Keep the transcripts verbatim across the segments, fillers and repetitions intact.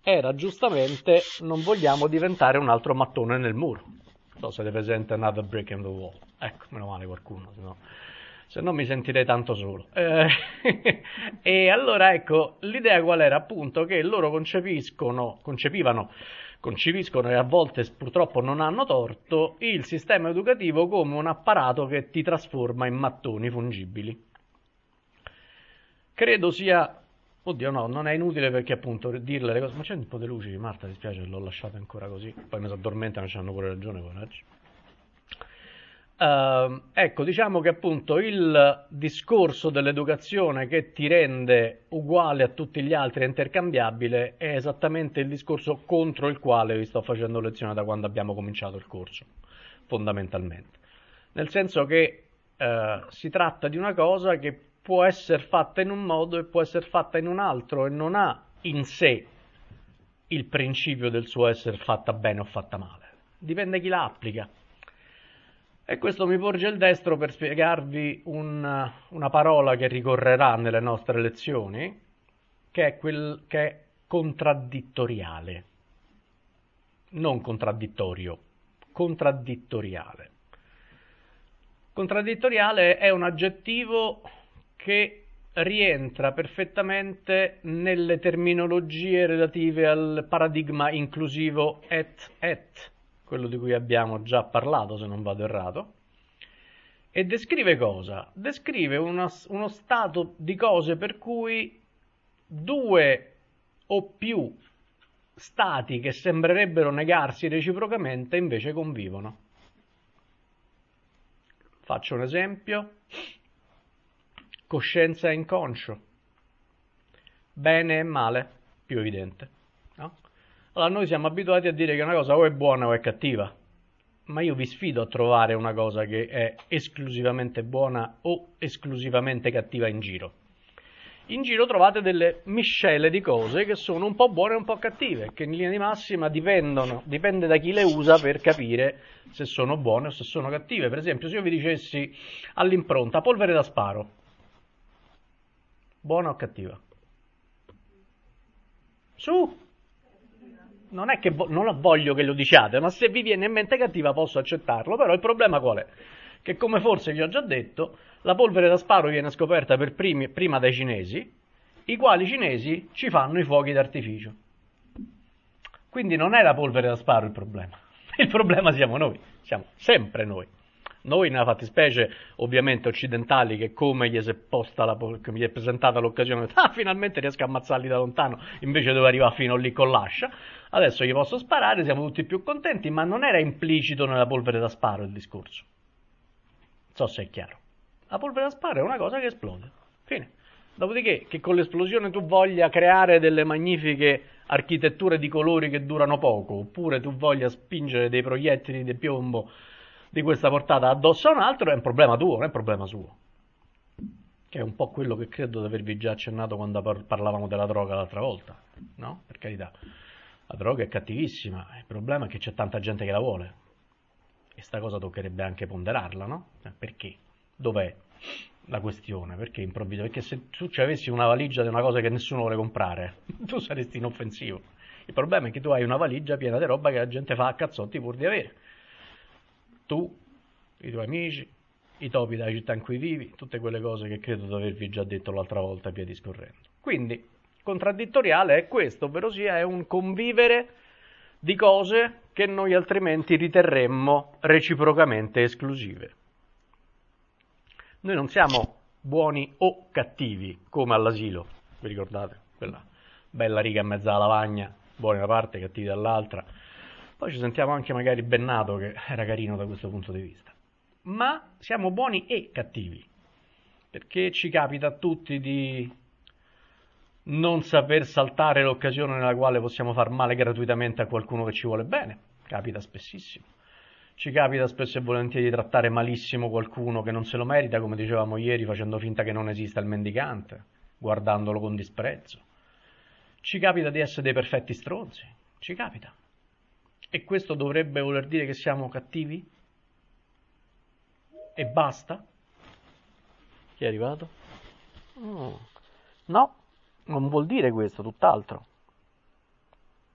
era giustamente non vogliamo diventare un altro mattone nel muro. Non so se è presente Another Brick in the Wall. Ecco, meno male qualcuno, se no, se no mi sentirei tanto solo. Eh, e allora ecco, l'idea qual era? Appunto che loro concepiscono, concepivano, concepiscono e a volte purtroppo non hanno torto, il sistema educativo come un apparato che ti trasforma in mattoni fungibili. Credo sia... Oddio no, non è inutile perché appunto dirle le cose... Ma c'è un po' di luce, Marta, mi dispiace, l'ho lasciata ancora così. Poi mi si addormentano, c'hanno pure ragione, coraggio. Uh, ecco, diciamo che appunto il discorso dell'educazione che ti rende uguale a tutti gli altri e intercambiabile è esattamente il discorso contro il quale vi sto facendo lezione da quando abbiamo cominciato il corso, fondamentalmente. Nel senso che uh, si tratta di una cosa che può essere fatta in un modo e può essere fatta in un altro e non ha in sé il principio del suo essere fatta bene o fatta male. Dipende chi la applica. E questo mi porge il destro per spiegarvi un, una parola che ricorrerà nelle nostre lezioni, che è, quel, che è contraddittoriale. Non contraddittorio, contraddittoriale. Contraddittoriale è un aggettivo che rientra perfettamente nelle terminologie relative al paradigma inclusivo et et, quello di cui abbiamo già parlato se non vado errato, e descrive cosa? Descrive uno, uno stato di cose per cui due o più stati che sembrerebbero negarsi reciprocamente invece convivono. Faccio un esempio. Coscienza e inconscio, bene e male, più evidente, no? Allora noi siamo abituati a dire che una cosa o è buona o è cattiva, ma io vi sfido a trovare una cosa che è esclusivamente buona o esclusivamente cattiva in giro. In giro trovate delle miscele di cose che sono un po' buone e un po' cattive, che in linea di massima dipendono, dipende da chi le usa per capire se sono buone o se sono cattive. Per esempio, se io vi dicessi all'impronta polvere da sparo, buona o cattiva? Su! Non è che vo- non voglio che lo diciate, ma se vi viene in mente cattiva posso accettarlo, però il problema qual è? Che come forse vi ho già detto, la polvere da sparo viene scoperta per primi, prima dai cinesi, i quali cinesi ci fanno i fuochi d'artificio. Quindi non è la polvere da sparo il problema, il problema siamo noi, siamo sempre noi. Noi nella fattispecie ovviamente occidentali che come gli si è, posta la, che gli è presentata l'occasione, ah finalmente riesco a ammazzarli da lontano, invece dove arriva fino lì con l'ascia, adesso gli posso sparare, siamo tutti più contenti, ma non era implicito nella polvere da sparo il discorso. Non so se è chiaro. La polvere da sparo è una cosa che esplode, fine. Dopodiché che con l'esplosione tu voglia creare delle magnifiche architetture di colori che durano poco, oppure tu voglia spingere dei proiettili di piombo di questa portata addosso a un altro, è un problema tuo, non è un problema suo. Che è un po' quello che credo di avervi già accennato quando par- parlavamo della droga l'altra volta, no? Per carità, la droga è cattivissima, il problema è che c'è tanta gente che la vuole. E sta cosa toccherebbe anche ponderarla, no? Perché? Dov'è la questione? Perché improvvisamente? Perché se tu ci avessi una valigia di una cosa che nessuno vuole comprare, tu saresti inoffensivo. Il problema è che tu hai una valigia piena di roba che la gente fa a cazzotti pur di avere. Tu, i tuoi amici, i topi della città in cui vivi, tutte quelle cose che credo di avervi già detto l'altra volta via discorrendo. Quindi, contraddittoriale è questo, ovvero sia è un convivere di cose che noi altrimenti riterremmo reciprocamente esclusive. Noi non siamo buoni o cattivi, come all'asilo, vi ricordate? Quella bella riga in mezzo alla lavagna, buoni da una parte, cattivi dall'altra. Poi ci sentiamo anche magari Bennato, che era carino da questo punto di vista. Ma siamo buoni e cattivi, perché ci capita a tutti di non saper saltare l'occasione nella quale possiamo far male gratuitamente a qualcuno che ci vuole bene. Capita spessissimo. Ci capita spesso e volentieri di trattare malissimo qualcuno che non se lo merita, come dicevamo ieri, facendo finta che non esista il mendicante, guardandolo con disprezzo. Ci capita di essere dei perfetti stronzi. Ci capita. E questo dovrebbe voler dire che siamo cattivi? E basta? Chi è arrivato? Oh. No, non vuol dire questo, tutt'altro.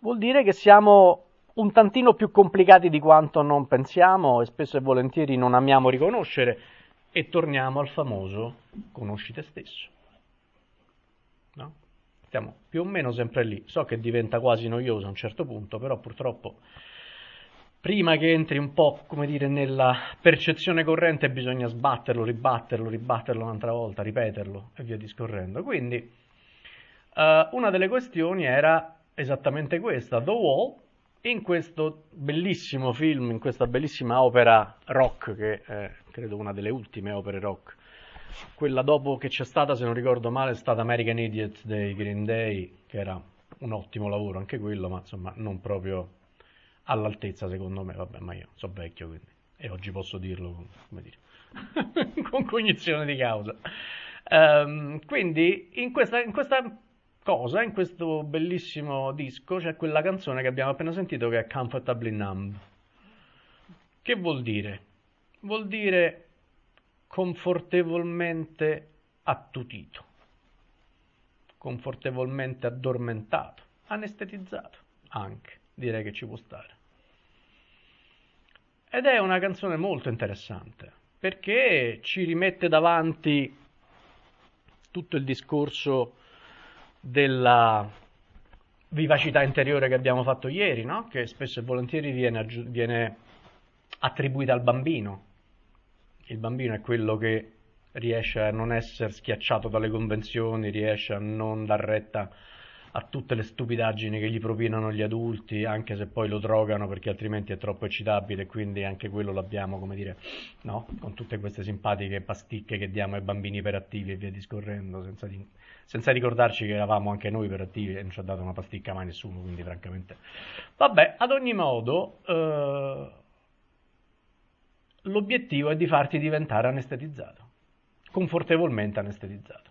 vuol dire che siamo un tantino più complicati di quanto non pensiamo e spesso e volentieri non amiamo riconoscere, e torniamo al famoso conosci te stesso. No? Stiamo più o meno sempre lì. So che diventa quasi noioso a un certo punto, però purtroppo prima che entri un po', come dire, nella percezione corrente bisogna sbatterlo, ribatterlo, ribatterlo un'altra volta, ripeterlo e via discorrendo. Quindi uh, una delle questioni era esattamente questa. The Wall, in questo bellissimo film, in questa bellissima opera rock, che è credo una delle ultime opere rock, quella dopo che c'è stata, se non ricordo male, è stata American Idiot dei Green Day, che era un ottimo lavoro anche quello, ma insomma non proprio all'altezza secondo me. Vabbè, ma io sono vecchio, quindi, e oggi posso dirlo con, come dire, con cognizione di causa. Um, quindi in questa, in questa cosa, in questo bellissimo disco, c'è quella canzone che abbiamo appena sentito, che è Comfortably Numb. Che vuol dire? Vuol dire confortevolmente attutito, confortevolmente addormentato, anestetizzato anche, direi che ci può stare. Ed è una canzone molto interessante, perché ci rimette davanti tutto il discorso della vivacità interiore che abbiamo fatto ieri, no? Che spesso e volentieri viene, viene attribuita al bambino. Il bambino è quello che riesce a non essere schiacciato dalle convenzioni, riesce a non dar retta a tutte le stupidaggini che gli propinano gli adulti, anche se poi lo drogano perché altrimenti è troppo eccitabile, e quindi anche quello l'abbiamo, come dire, no? Con tutte queste simpatiche pasticche che diamo ai bambini iperattivi e via discorrendo, senza, di, senza ricordarci che eravamo anche noi iperattivi e non ci ha dato una pasticca mai nessuno, quindi francamente. Vabbè, ad ogni modo, eh, l'obiettivo è di farti diventare anestetizzato, confortevolmente anestetizzato.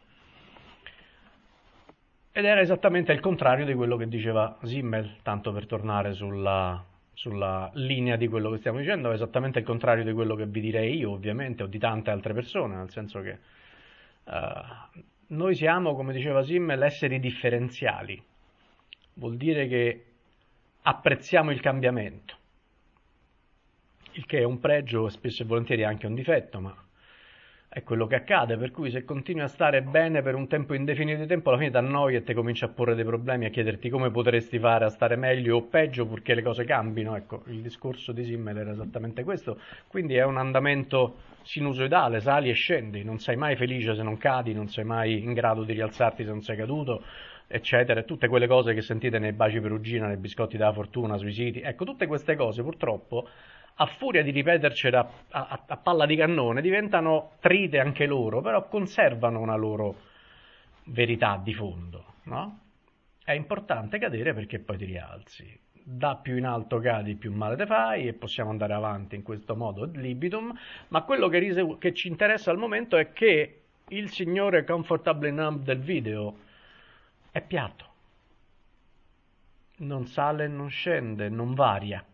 Ed era esattamente il contrario di quello che diceva Simmel, tanto per tornare sulla, sulla linea di quello che stiamo dicendo, è esattamente il contrario di quello che vi direi io, ovviamente, o di tante altre persone, nel senso che uh, noi siamo, come diceva Simmel, esseri differenziali. Vuol dire che apprezziamo il cambiamento, il che è un pregio e spesso e volentieri anche un difetto, ma è quello che accade, per cui se continui a stare bene per un tempo indefinito di tempo, alla fine ti annoi e ti cominci a porre dei problemi, a chiederti come potresti fare a stare meglio o peggio purché le cose cambino. Ecco, il discorso di Simmel era esattamente questo, quindi è un andamento sinusoidale, sali e scendi, non sei mai felice se non cadi, non sei mai in grado di rialzarti se non sei caduto, eccetera, e tutte quelle cose che sentite nei baci perugina, nei biscotti della fortuna, sui siti. Ecco, tutte queste cose purtroppo, a furia di ripetercela a, a, a palla di cannone, diventano trite anche loro, però conservano una loro verità di fondo, no? È importante cadere perché poi ti rialzi. Da più in alto cadi, più male te fai, e possiamo andare avanti in questo modo ad libitum, ma quello che, rise- che ci interessa al momento è che il signore Comfortably Numb del video è piatto. Non sale, non scende, non varia.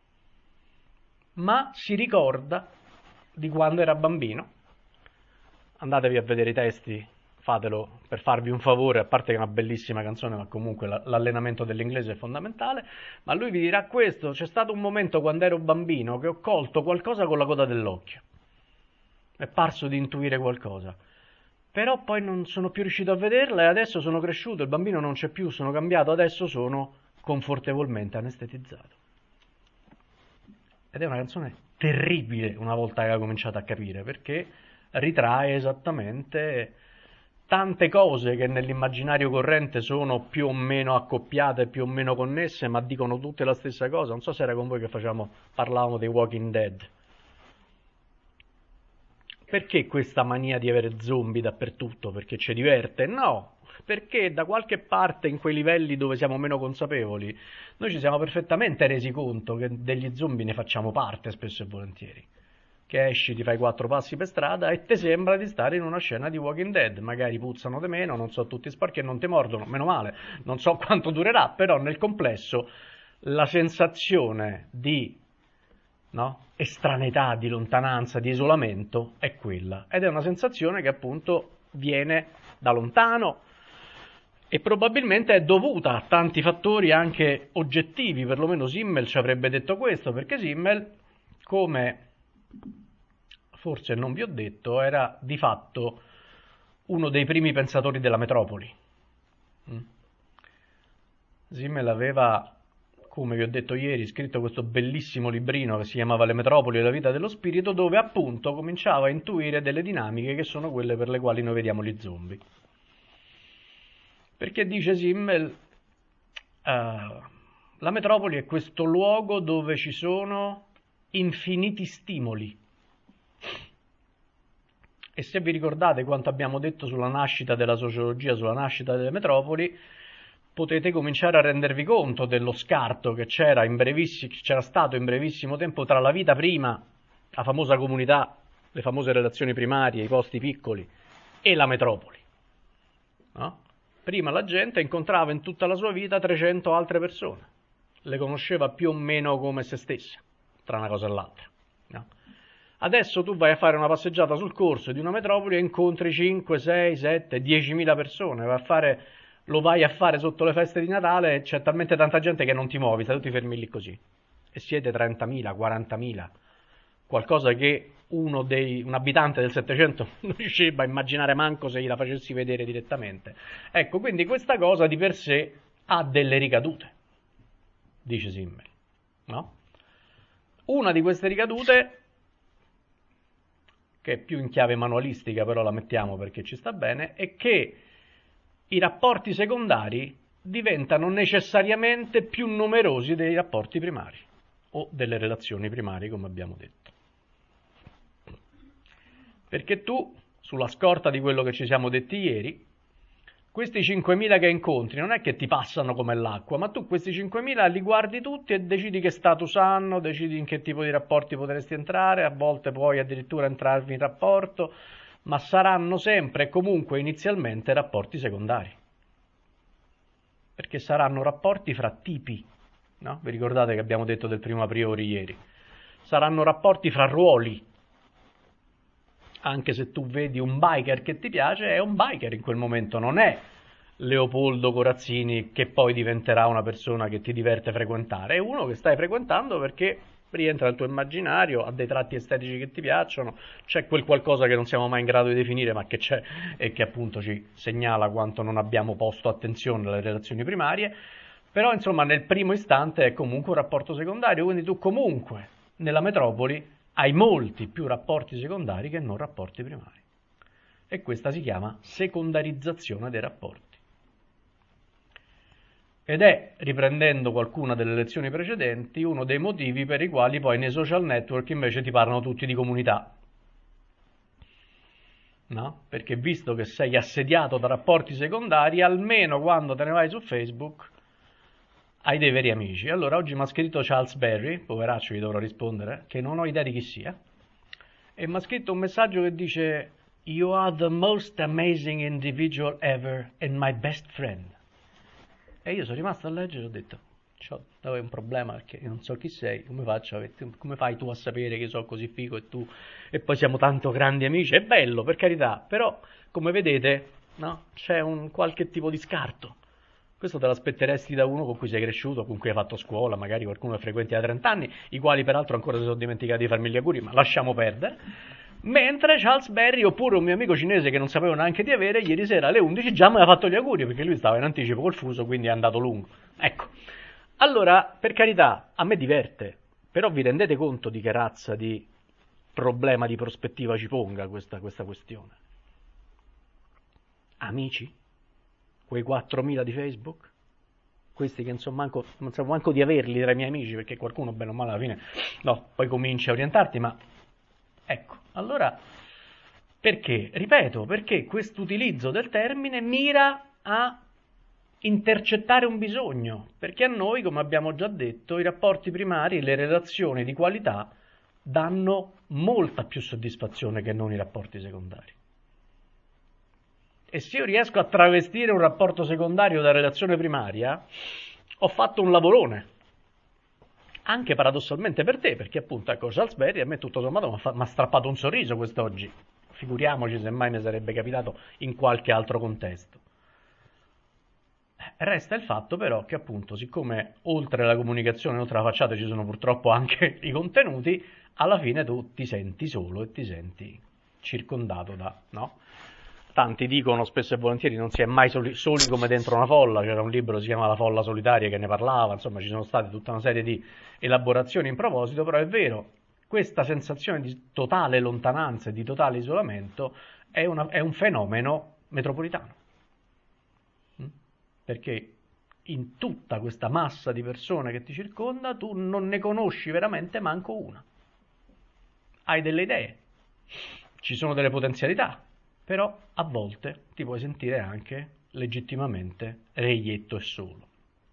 Ma si ricorda di quando era bambino. Andatevi a vedere i testi, fatelo per farvi un favore, a parte che è una bellissima canzone, ma comunque l'allenamento dell'inglese è fondamentale. Ma lui vi dirà questo: c'è stato un momento quando ero bambino che ho colto qualcosa con la coda dell'occhio, è parso di intuire qualcosa, però poi non sono più riuscito a vederla e adesso sono cresciuto, il bambino non c'è più, sono cambiato, adesso sono confortevolmente anestetizzato. Ed è una canzone terribile una volta che ha cominciato a capire, perché ritrae esattamente tante cose che nell'immaginario corrente sono più o meno accoppiate, più o meno connesse, ma dicono tutte la stessa cosa. Non so se era con voi che facevamo, parlavamo dei Walking Dead. Perché questa mania di avere zombie dappertutto? Perché ci diverte? No! Perché da qualche parte, in quei livelli dove siamo meno consapevoli, noi ci siamo perfettamente resi conto che degli zombie ne facciamo parte spesso e volentieri. Che esci, ti fai quattro passi per strada e ti sembra di stare in una scena di Walking Dead. Magari puzzano di meno, non so tutti sporchi e non ti mordono, meno male. Non so quanto durerà, però nel complesso la sensazione di, no, estraneità, di lontananza, di isolamento è quella. Ed è una sensazione che appunto viene da lontano, E probabilmente è dovuta a tanti fattori anche oggettivi, perlomeno Simmel ci avrebbe detto questo, perché Simmel, come forse non vi ho detto, era di fatto uno dei primi pensatori della metropoli. Simmel aveva, come vi ho detto ieri, scritto questo bellissimo librino che si chiamava Le metropoli e la vita dello spirito, dove appunto cominciava a intuire delle dinamiche che sono quelle per le quali noi vediamo gli zombie. Perché dice Simmel, uh, la metropoli è questo luogo dove ci sono infiniti stimoli. E se vi ricordate quanto abbiamo detto sulla nascita della sociologia, sulla nascita delle metropoli, potete cominciare a rendervi conto dello scarto che c'era, in brevissi- che c'era stato in brevissimo tempo tra la vita prima, la famosa comunità, le famose relazioni primarie, i posti piccoli, e la metropoli. No? Prima la gente incontrava in tutta la sua vita trecento altre persone, le conosceva più o meno come se stessa, tra una cosa e l'altra. No? Adesso tu vai a fare una passeggiata sul corso di una metropoli e incontri cinque, sei, sette, diecimila persone, vai a fare, lo vai a fare sotto le feste di Natale e c'è talmente tanta gente che non ti muovi, stai tutti fermi lì così. E siete trentamila, quarantamila, qualcosa che uno dei, un abitante del Settecento non riusciva a immaginare manco se gliela facessi vedere direttamente. Ecco, quindi questa cosa di per sé ha delle ricadute, dice Simmel, no? Una di queste ricadute, che è più in chiave manualistica, però la mettiamo perché ci sta bene, è che i rapporti secondari diventano necessariamente più numerosi dei rapporti primari, o delle relazioni primarie, come abbiamo detto. Perché tu, sulla scorta di quello che ci siamo detti ieri, questi cinquemila che incontri non è che ti passano come l'acqua, ma tu questi cinquemila li guardi tutti e decidi che status hanno, decidi in che tipo di rapporti potresti entrare, a volte puoi addirittura entrarvi in rapporto, ma saranno sempre e comunque inizialmente rapporti secondari. Perché saranno rapporti fra tipi, no? Vi ricordate che abbiamo detto del primo a priori ieri? Saranno rapporti fra ruoli. Anche se tu vedi un biker che ti piace, è un biker in quel momento, non è Leopoldo Corazzini che poi diventerà una persona che ti diverte frequentare, è uno che stai frequentando perché rientra nel tuo immaginario, ha dei tratti estetici che ti piacciono, c'è quel qualcosa che non siamo mai in grado di definire ma che c'è e che appunto ci segnala quanto non abbiamo posto attenzione alle relazioni primarie, però insomma nel primo istante è comunque un rapporto secondario, quindi tu comunque nella metropoli hai molti più rapporti secondari che non rapporti primari. E questa si chiama secondarizzazione dei rapporti. Ed è, riprendendo qualcuna delle lezioni precedenti, uno dei motivi per i quali poi nei social network invece ti parlano tutti di comunità. No? Perché visto che sei assediato da rapporti secondari, almeno quando te ne vai su Facebook hai dei veri amici. Allora oggi mi ha scritto Charles Berry, poveraccio gli dovrò rispondere, che non ho idea di chi sia, e mi ha scritto un messaggio che dice "You are the most amazing individual ever and my best friend". E io sono rimasto a leggere e ho detto c'ho un problema perché io non so chi sei, come faccio, come fai tu a sapere che sono così figo e tu, e poi siamo tanto grandi amici, è bello per carità, però come vedete no, c'è un qualche tipo di scarto. Questo te l'aspetteresti da uno con cui sei cresciuto, con cui hai fatto scuola, magari qualcuno che frequenti da trenta anni, i quali peraltro ancora si sono dimenticati di farmi gli auguri, ma lasciamo perdere. Mentre Charles Berry, oppure un mio amico cinese che non sapevo neanche di avere, ieri sera alle undici già mi aveva fatto gli auguri, perché lui stava in anticipo col fuso, quindi è andato lungo. Ecco, allora, per carità, a me diverte, però vi rendete conto di che razza di problema di prospettiva ci ponga questa, questa questione? Amici? Quei quattromila di Facebook, questi che non so manco, non so manco di averli tra i miei amici, perché qualcuno bene o male alla fine no, poi cominci a orientarti, ma ecco, allora perché? Ripeto, perché questo utilizzo del termine mira a intercettare un bisogno, perché a noi, come abbiamo già detto, i rapporti primari, le relazioni di qualità danno molta più soddisfazione che non i rapporti secondari. E se io riesco a travestire un rapporto secondario da relazione primaria, ho fatto un lavorone. Anche paradossalmente per te, perché appunto, ecco, Charles Berry a me tutto sommato mi ha strappato un sorriso quest'oggi. Figuriamoci se mai ne sarebbe capitato in qualche altro contesto. Resta il fatto però che appunto, siccome oltre alla comunicazione, oltre alla facciata ci sono purtroppo anche i contenuti, alla fine tu ti senti solo e ti senti circondato da, no? Tanti dicono spesso e volentieri non si è mai soli, soli come dentro una folla, c'era un libro che si chiama La folla solitaria che ne parlava, insomma ci sono state tutta una serie di elaborazioni in proposito, però è vero, questa sensazione di totale lontananza e di totale isolamento è, una, è un fenomeno metropolitano. Perché in tutta questa massa di persone che ti circonda tu non ne conosci veramente manco una. Hai delle idee, ci sono delle potenzialità, però a volte ti puoi sentire anche legittimamente reietto e solo.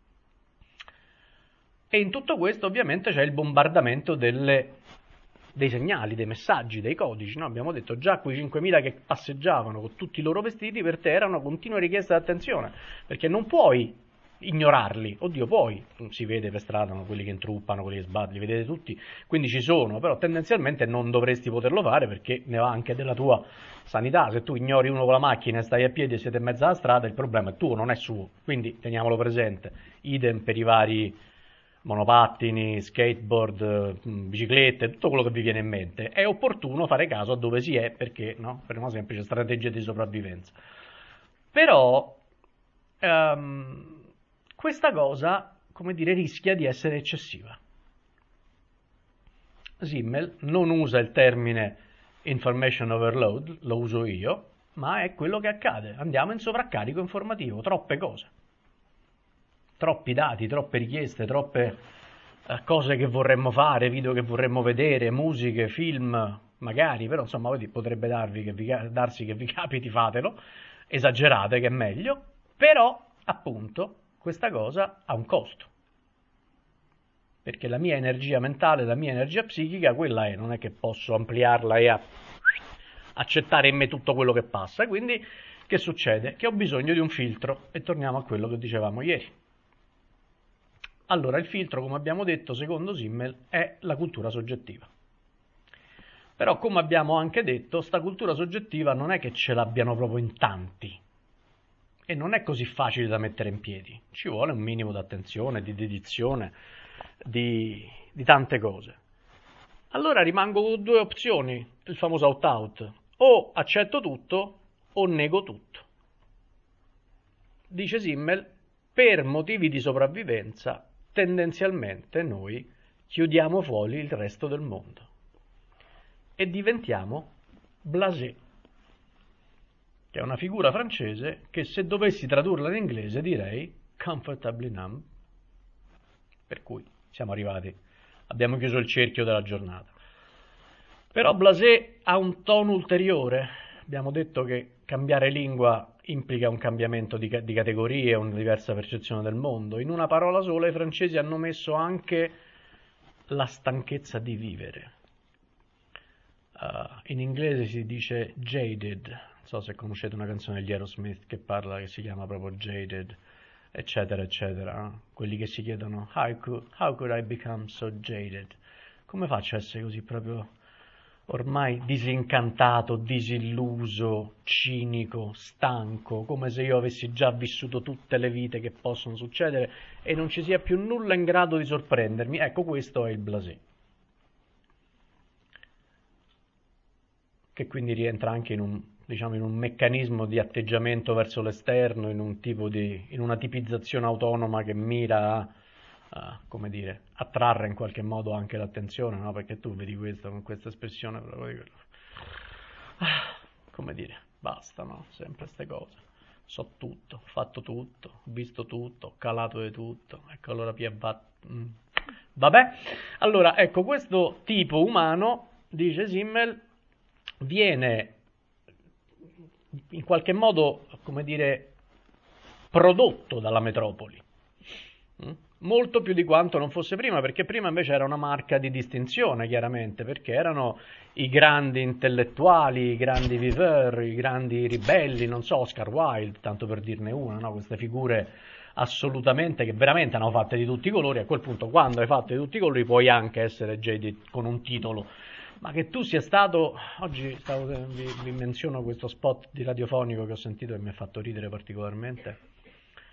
E in tutto questo ovviamente c'è il bombardamento delle, dei segnali, dei messaggi, dei codici. No? Abbiamo detto già quei cinquemila che passeggiavano con tutti i loro vestiti per te erano continue richieste di attenzione, perché non puoi ignorarli. Oddio, puoi, si vede per strada, no? Quelli che intruppano, quelli che sbagliano, li vedete tutti, quindi ci sono, però tendenzialmente non dovresti poterlo fare perché ne va anche della tua sanità. Se tu ignori uno con la macchina e stai a piedi e siete in mezzo alla strada, il problema è tuo, non è suo, quindi teniamolo presente. Idem per i vari monopattini, skateboard, biciclette, tutto quello che vi viene in mente. È opportuno fare caso a dove si è perché, no? Per una semplice strategia di sopravvivenza. Però um, questa cosa, come dire, rischia di essere eccessiva. Simmel non usa il termine information overload, lo uso io, ma è quello che accade. Andiamo in sovraccarico informativo, troppe cose. Troppi dati, troppe richieste, troppe eh, cose che vorremmo fare, video che vorremmo vedere, musiche, film, magari, però insomma potrebbe darvi che vi, darsi che vi capiti, fatelo, esagerate che è meglio, però appunto questa cosa ha un costo, perché la mia energia mentale, la mia energia psichica, quella è, non è che posso ampliarla e a, accettare in me tutto quello che passa, quindi che succede? Che ho bisogno di un filtro, e torniamo a quello che dicevamo ieri. Allora, il filtro, come abbiamo detto, secondo Simmel, è la cultura soggettiva. Però, come abbiamo anche detto, sta cultura soggettiva non è che ce l'abbiano proprio in tanti. E non è così facile da mettere in piedi. Ci vuole un minimo di attenzione, di dedizione, di, di tante cose. Allora rimango con due opzioni, il famoso opt-out. O accetto tutto o nego tutto. Dice Simmel, per motivi di sopravvivenza, tendenzialmente noi chiudiamo fuori il resto del mondo e diventiamo blasé, che è una figura francese che se dovessi tradurla in inglese direi comfortably numb, per cui siamo arrivati, abbiamo chiuso il cerchio della giornata. Però blasé ha un tono ulteriore, abbiamo detto che cambiare lingua implica un cambiamento di, di categorie, una diversa percezione del mondo. In una parola sola i francesi hanno messo anche la stanchezza di vivere. Uh, in inglese si dice jaded, non so se conoscete una canzone degli Aerosmith che parla, che si chiama proprio Jaded, eccetera, eccetera. Quelli che si chiedono how could, how could I become so jaded? Come faccio a essere così proprio ormai disincantato, disilluso, cinico, stanco, come se io avessi già vissuto tutte le vite che possono succedere e non ci sia più nulla in grado di sorprendermi. Ecco, questo è il blasé, che quindi rientra anche in un, diciamo, in un meccanismo di atteggiamento verso l'esterno, in un tipo di, in una tipizzazione autonoma che mira a Uh, come dire, attrarre in qualche modo anche l'attenzione, no? Perché tu vedi questo con questa espressione, proprio, ah, come dire, basta, no? Sempre queste cose. So tutto, ho fatto tutto, ho visto tutto, ho calato di tutto, ecco allora P va... Mm. Vabbè, allora ecco, questo tipo umano, dice Simmel, viene in qualche modo, come dire, prodotto dalla metropoli. Mm? Molto più di quanto non fosse prima, perché prima invece era una marca di distinzione, chiaramente, perché erano i grandi intellettuali, i grandi viveur, i grandi ribelli, non so, Oscar Wilde, tanto per dirne una, no? Queste figure assolutamente, che veramente hanno fatte di tutti i colori. A quel punto, quando hai fatto di tutti i colori, puoi anche essere jaded con un titolo. Ma che tu sia stato, oggi stavo, vi, vi menziono questo spot di radiofonico che ho sentito e mi ha fatto ridere particolarmente.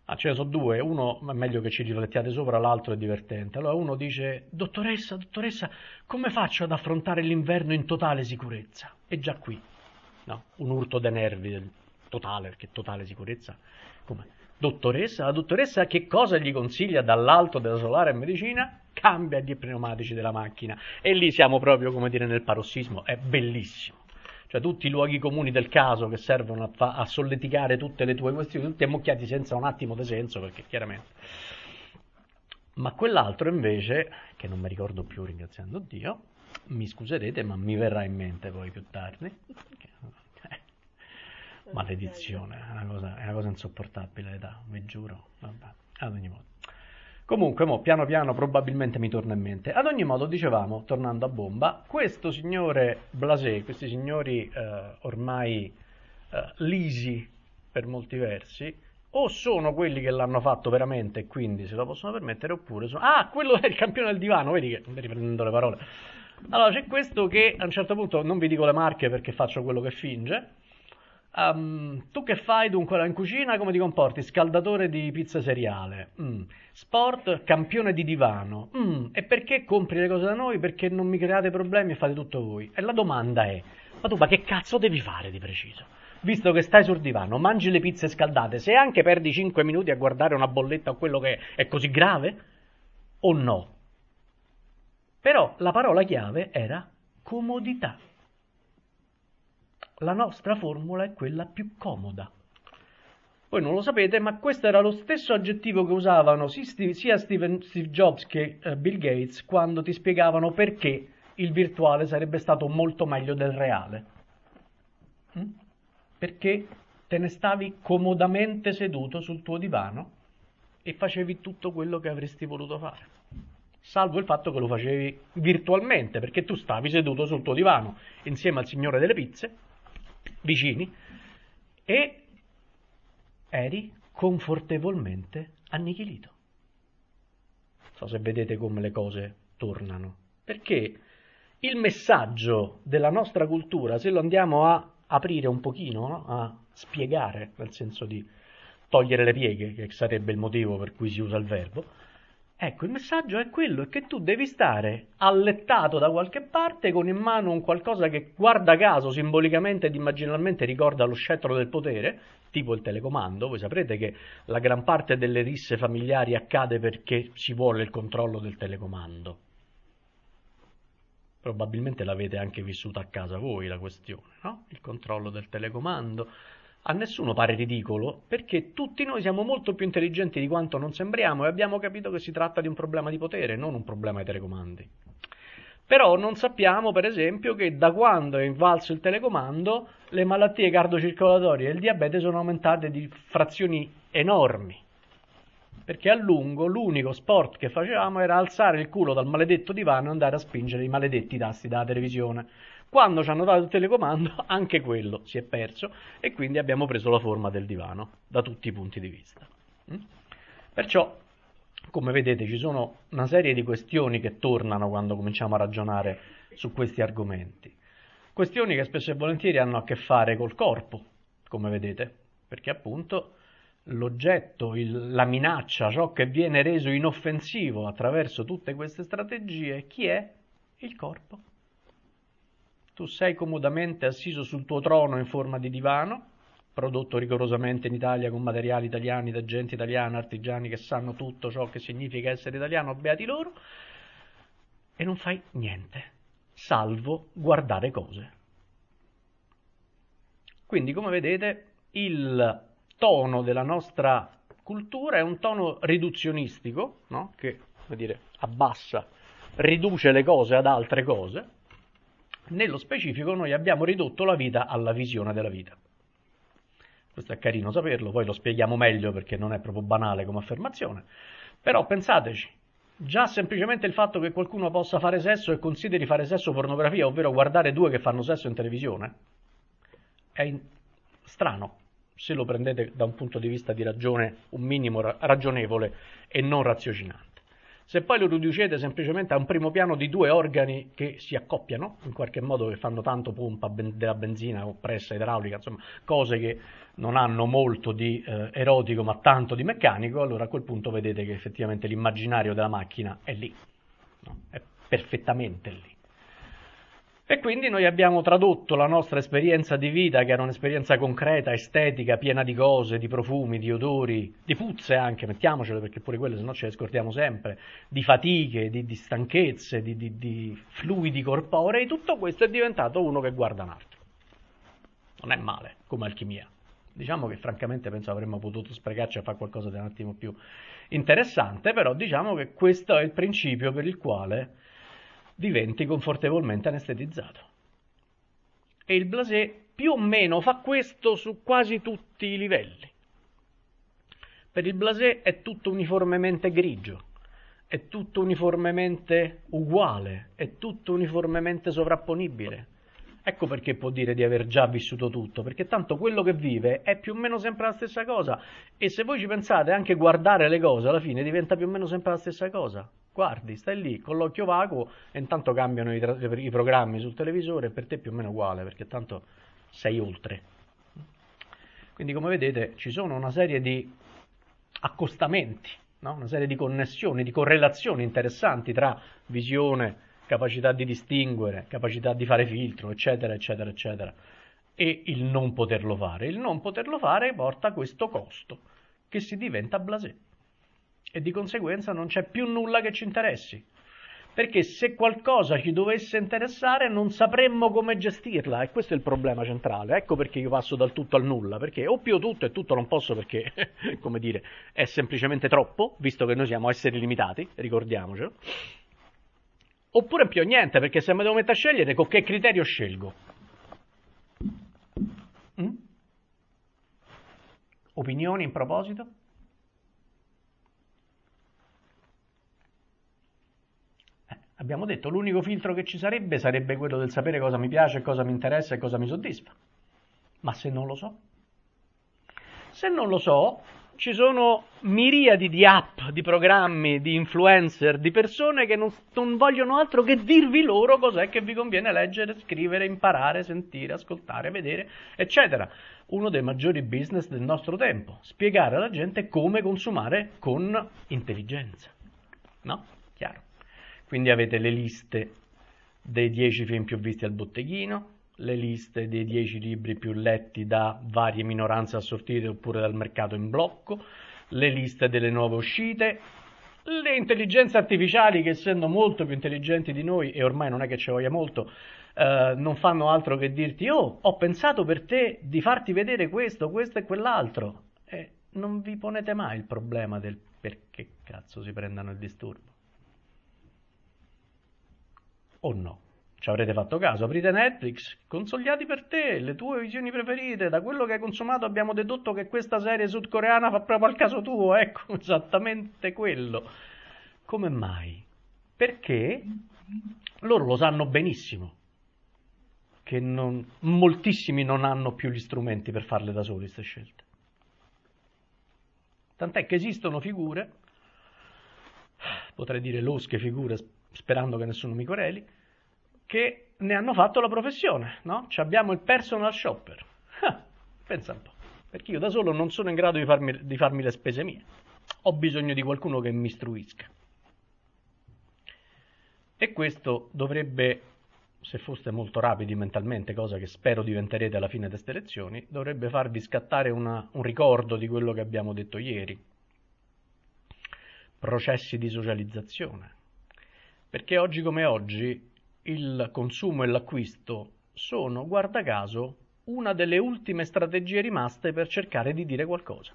Ah, ce ne sono due, uno è meglio che ci riflettiate sopra, l'altro è divertente. Allora uno dice, dottoressa, dottoressa, come faccio ad affrontare l'inverno in totale sicurezza? E già qui, no, un urto dei nervi del totale, perché totale sicurezza, come? Dottoressa, la dottoressa che cosa gli consiglia dall'alto della Solare Medicina? Cambia gli pneumatici della macchina. E lì siamo proprio, come dire, nel parossismo, è bellissimo. Cioè tutti i luoghi comuni del caso che servono a, fa- a solleticare tutte le tue questioni, tutti ammocchiati senza un attimo di senso, perché chiaramente... Ma quell'altro invece, che non mi ricordo più ringraziando Dio, mi scuserete ma mi verrà in mente poi più tardi, eh, maledizione, è una, cosa, è una cosa insopportabile l'età, vi giuro, vabbè, ad ogni modo. Comunque, mo, piano piano probabilmente mi torna in mente. Ad ogni modo, dicevamo, tornando a bomba, questo signore Blasé, questi signori eh, ormai eh, lisi per molti versi, o sono quelli che l'hanno fatto veramente e quindi se lo possono permettere, oppure sono... Ah, quello è il campione del divano, vedi che, riprendendo le parole. Allora, c'è questo che a un certo punto, non vi dico le marche perché faccio quello che finge, Um, tu che fai dunque in cucina? Come ti comporti? Scaldatore di pizza seriale. Mm. Sport, campione di divano. Mm. E perché compri le cose da noi? Perché non mi create problemi e fate tutto voi. E la domanda è, ma tu ma che cazzo devi fare di preciso? Visto che stai sul divano, mangi le pizze scaldate, se anche perdi cinque minuti a guardare una bolletta o quello che è, è così grave? O no? Però la parola chiave era comodità. La nostra formula è quella più comoda. Voi non lo sapete, ma questo era lo stesso aggettivo che usavano sia Steve Jobs che Bill Gates quando ti spiegavano perché il virtuale sarebbe stato molto meglio del reale. Perché te ne stavi comodamente seduto sul tuo divano e facevi tutto quello che avresti voluto fare. Salvo il fatto che lo facevi virtualmente, perché tu stavi seduto sul tuo divano insieme al signore delle pizze, vicini, e eri confortevolmente annichilito. Non so se vedete come le cose tornano, perché il messaggio della nostra cultura, se lo andiamo a aprire un pochino, no? A spiegare, nel senso di togliere le pieghe, che sarebbe il motivo per cui si usa il verbo, ecco, il messaggio è quello, è che tu devi stare allettato da qualche parte con in mano un qualcosa che, guarda caso, simbolicamente ed immaginalmente ricorda lo scettro del potere, tipo il telecomando. Voi saprete che la gran parte delle risse familiari accade perché si vuole il controllo del telecomando. Probabilmente l'avete anche vissuta a casa voi la questione, no? Il controllo del telecomando. A nessuno pare ridicolo, perché tutti noi siamo molto più intelligenti di quanto non sembriamo e abbiamo capito che si tratta di un problema di potere, non un problema di telecomandi. Però non sappiamo, per esempio, che da quando è invalso il telecomando le malattie cardiocircolatorie e il diabete sono aumentate di frazioni enormi. Perché a lungo l'unico sport che facevamo era alzare il culo dal maledetto divano e andare a spingere i maledetti tasti dalla televisione. Quando ci hanno dato il telecomando, anche quello si è perso e quindi abbiamo preso la forma del divano, da tutti i punti di vista. Perciò, come vedete, ci sono una serie di questioni che tornano quando cominciamo a ragionare su questi argomenti. Questioni che spesso e volentieri hanno a che fare col corpo, come vedete, perché appunto l'oggetto, il, la minaccia, ciò che viene reso inoffensivo attraverso tutte queste strategie, chi è? Il corpo. Tu sei comodamente assiso sul tuo trono in forma di divano, prodotto rigorosamente in Italia con materiali italiani, da gente italiana, artigiani che sanno tutto ciò che significa essere italiano, beati loro, e non fai niente, salvo guardare cose. Quindi, come vedete, il tono della nostra cultura è un tono riduzionistico, no? Che, come dire, abbassa, riduce le cose ad altre cose. Nello specifico noi abbiamo ridotto la vita alla visione della vita. Questo è carino saperlo, poi lo spieghiamo meglio perché non è proprio banale come affermazione. Però pensateci, già semplicemente il fatto che qualcuno possa fare sesso e consideri fare sesso pornografia, ovvero guardare due che fanno sesso in televisione, è in... strano, se lo prendete da un punto di vista di ragione un minimo ragionevole e non raziocinante. Se poi lo riducete semplicemente a un primo piano di due organi che si accoppiano, in qualche modo che fanno tanto pompa ben- della benzina o pressa idraulica, insomma, cose che non hanno molto di eh, erotico ma tanto di meccanico, allora a quel punto vedete che effettivamente l'immaginario della macchina è lì, no? È perfettamente lì. E quindi noi abbiamo tradotto la nostra esperienza di vita, che era un'esperienza concreta, estetica, piena di cose, di profumi, di odori, di puzze anche, mettiamocele perché pure quelle se no ce le scordiamo sempre, di fatiche, di, di stanchezze, di, di, di fluidi corporei, tutto questo è diventato uno che guarda un altro. Non è male, come alchimia. Diciamo che francamente penso avremmo potuto sprecarci a fare qualcosa di un attimo più interessante, però diciamo che questo è il principio per il quale diventi confortevolmente anestetizzato. E il blasé più o meno fa questo su quasi tutti i livelli. Per il blasé è tutto uniformemente grigio, è tutto uniformemente uguale, è tutto uniformemente sovrapponibile. Ecco perché può dire di aver già vissuto tutto, perché tanto quello che vive è più o meno sempre la stessa cosa. E se voi ci pensate, anche guardare le cose alla fine diventa più o meno sempre la stessa cosa. Guardi, stai lì con l'occhio vacuo e intanto cambiano i, tra- i programmi sul televisore e per te è più o meno uguale, perché tanto sei oltre. Quindi come vedete ci sono una serie di accostamenti, no? Una serie di connessioni, di correlazioni interessanti tra visione, capacità di distinguere, capacità di fare filtro, eccetera, eccetera, eccetera, e il non poterlo fare. Il non poterlo fare porta a questo costo, che si diventa blasé, e di conseguenza non c'è più nulla che ci interessi, perché se qualcosa ci dovesse interessare non sapremmo come gestirla, e questo è il problema centrale. Ecco perché io passo dal tutto al nulla, perché o più tutto e tutto non posso perché, come dire, è semplicemente troppo, visto che noi siamo esseri limitati, ricordiamocelo. Oppure più niente, perché se mi devo mettere a scegliere, con che criterio scelgo? Mm? Opinioni in proposito? Eh, abbiamo detto, l'unico filtro che ci sarebbe sarebbe quello del sapere cosa mi piace, cosa mi interessa e cosa mi soddisfa. Ma se non lo so? Se non lo so, ci sono miriadi di app, di programmi, di influencer, di persone che non, non vogliono altro che dirvi loro cos'è che vi conviene leggere, scrivere, imparare, sentire, ascoltare, vedere, eccetera. Uno dei maggiori business del nostro tempo, spiegare alla gente come consumare con intelligenza. No? Chiaro. Quindi avete le liste dei dieci film più visti al botteghino, le liste dei dieci libri più letti da varie minoranze assortite oppure dal mercato in blocco, le liste delle nuove uscite, le intelligenze artificiali che essendo molto più intelligenti di noi, e ormai non è che ci voglia molto, eh, non fanno altro che dirti oh, ho pensato per te di farti vedere questo, questo e quell'altro, e non vi ponete mai il problema del perché cazzo si prendano il disturbo. O no? Ci avrete fatto caso, aprite Netflix, consigliati per te, le tue visioni preferite, da quello che hai consumato abbiamo dedotto che questa serie sudcoreana fa proprio al caso tuo, ecco, esattamente quello. Come mai? Perché loro lo sanno benissimo, che non, moltissimi non hanno più gli strumenti per farle da soli queste scelte. Tant'è che esistono figure, potrei dire losche figure, sperando che nessuno mi quereli, che ne hanno fatto la professione, no? Ci abbiamo il personal shopper. Ah, pensa un po', perché io da solo non sono in grado di farmi, di farmi le spese mie. Ho bisogno di qualcuno che mi istruisca. E questo dovrebbe, se foste molto rapidi mentalmente, cosa che spero diventerete alla fine di queste lezioni, dovrebbe farvi scattare una, un ricordo di quello che abbiamo detto ieri. Processi di socializzazione. Perché oggi come oggi il consumo e l'acquisto sono, guarda caso, una delle ultime strategie rimaste per cercare di dire qualcosa.